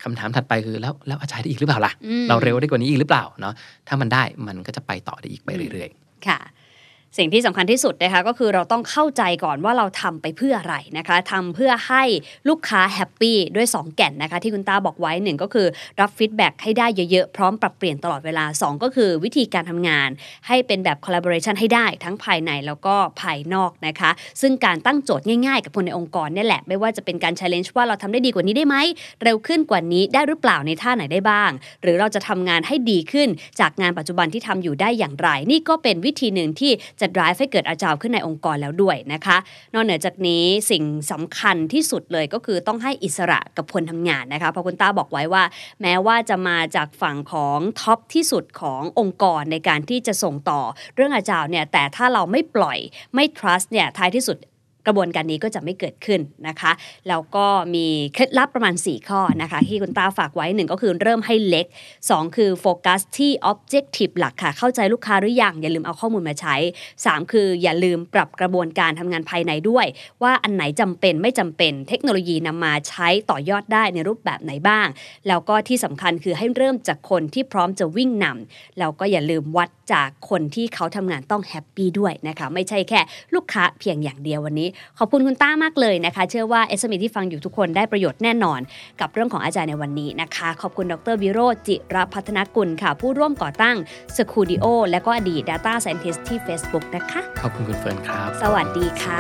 คำถามถัดไปคือแล้วแล้วอาจารย์ได้อีกหรือเปล่าล่ะเราเร็วได้กว่านี้อีกหรือเปล่าเนาะถ้ามันได้มันก็จะไปต่อได้อีกไปเรื่อยๆค่ะสิ่งที่สำคัญที่สุดนะคะก็คือเราต้องเข้าใจก่อนว่าเราทำไปเพื่ออะไรนะคะทำเพื่อให้ลูกค้าแฮปปี้ด้วยสองแก่นนะคะที่คุณต้าบอกไว้หนึ่งก็คือรับฟีดแบ็กให้ได้เยอะๆพร้อมปรับเปลี่ยนตลอดเวลาสองก็คือวิธีการทำงานให้เป็นแบบ collaboration ให้ได้ทั้งภายในแล้วก็ภายนอกนะคะซึ่งการตั้งโจทย์ง่ายๆกับคนในองค์กรนี่แหละไม่ว่าจะเป็นการ challenge ว่าเราทำได้ดีกว่านี้ได้ไหมเร็วขึ้นกว่านี้ได้หรือเปล่าในท่าไหนได้บ้างหรือเราจะทำงานให้ดีขึ้นจากงานปัจจุบันที่ทำอยู่ได้อย่างไรนี่ก็เป็นวิธีหนึ่งที่จะ drive ให้เกิดขึ้นในองค์กรแล้วด้วยนะคะนอกเหนือจากนี้สิ่งสำคัญที่สุดเลยก็คือต้องให้อิสระกับคนทำงานนะคะเพราะคุณต้าบอกไว้ว่าแม้ว่าจะมาจากฝั่งของท็อปที่สุดขององค์กรในการที่จะส่งต่อเรื่องอาจารย์เนี่ยแต่ถ้าเราไม่ปล่อยไม่ trust เนี่ยท้ายที่สุดกระบวนการนี้ก็จะไม่เกิดขึ้นนะคะแล้วก็มีเคล็ดลับประมาณสี่ข้อนะคะที่คุณตาฝากไว้หนึ่งก็คือเริ่มให้เล็กสองคือโฟกัสที่ objective หลักค่ะเข้าใจลูกค้าหรือยังอย่าลืมเอาข้อมูลมาใช้สามคืออย่าลืมปรับกระบวนการทำงานภายในด้วยว่าอันไหนจำเป็นไม่จำเป็นเทคโนโลยีนำมาใช้ต่อยอดได้ในรูปแบบไหนบ้างแล้วก็ที่สำคัญคือให้เริ่มจากคนที่พร้อมจะวิ่งนำแล้วก็อย่าลืมวัดจากคนที่เขาทำงานต้องแฮปปี้ด้วยนะคะไม่ใช่แค่ลูกค้าเพียงอย่างเดียววันนี้ขอบคุณคุณต้ามากเลยนะคะเชื่อว่า เอส เอ็ม อี ที่ฟังอยู่ทุกคนได้ประโยชน์แน่นอนกับเรื่องของอาจารย์ในวันนี้นะคะขอบคุณดร.วิโรจน์จิรพัฒนกุลค่ะผู้ร่วมก่อตั้ง Scoodio และก็อดีต Data Scientist ที่ Facebook นะคะขอบคุณคุณเฟิร์นครับสวัสดีค่ะ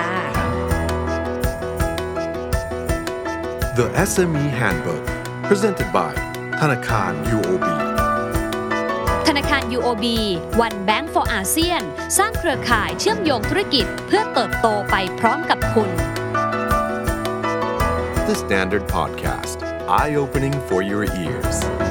The เอส เอ็ม อี Handbook Presented by ธนาคาร ยู โอ บีธนาคาร ยู โอ บี One Bank for อาเซียนสร้างเครือข่ายเชื่อมโยงธุรกิจเพื่อเติบโตไปพร้อมกับคุณ The Standard Podcast Eye Opening for Your Ears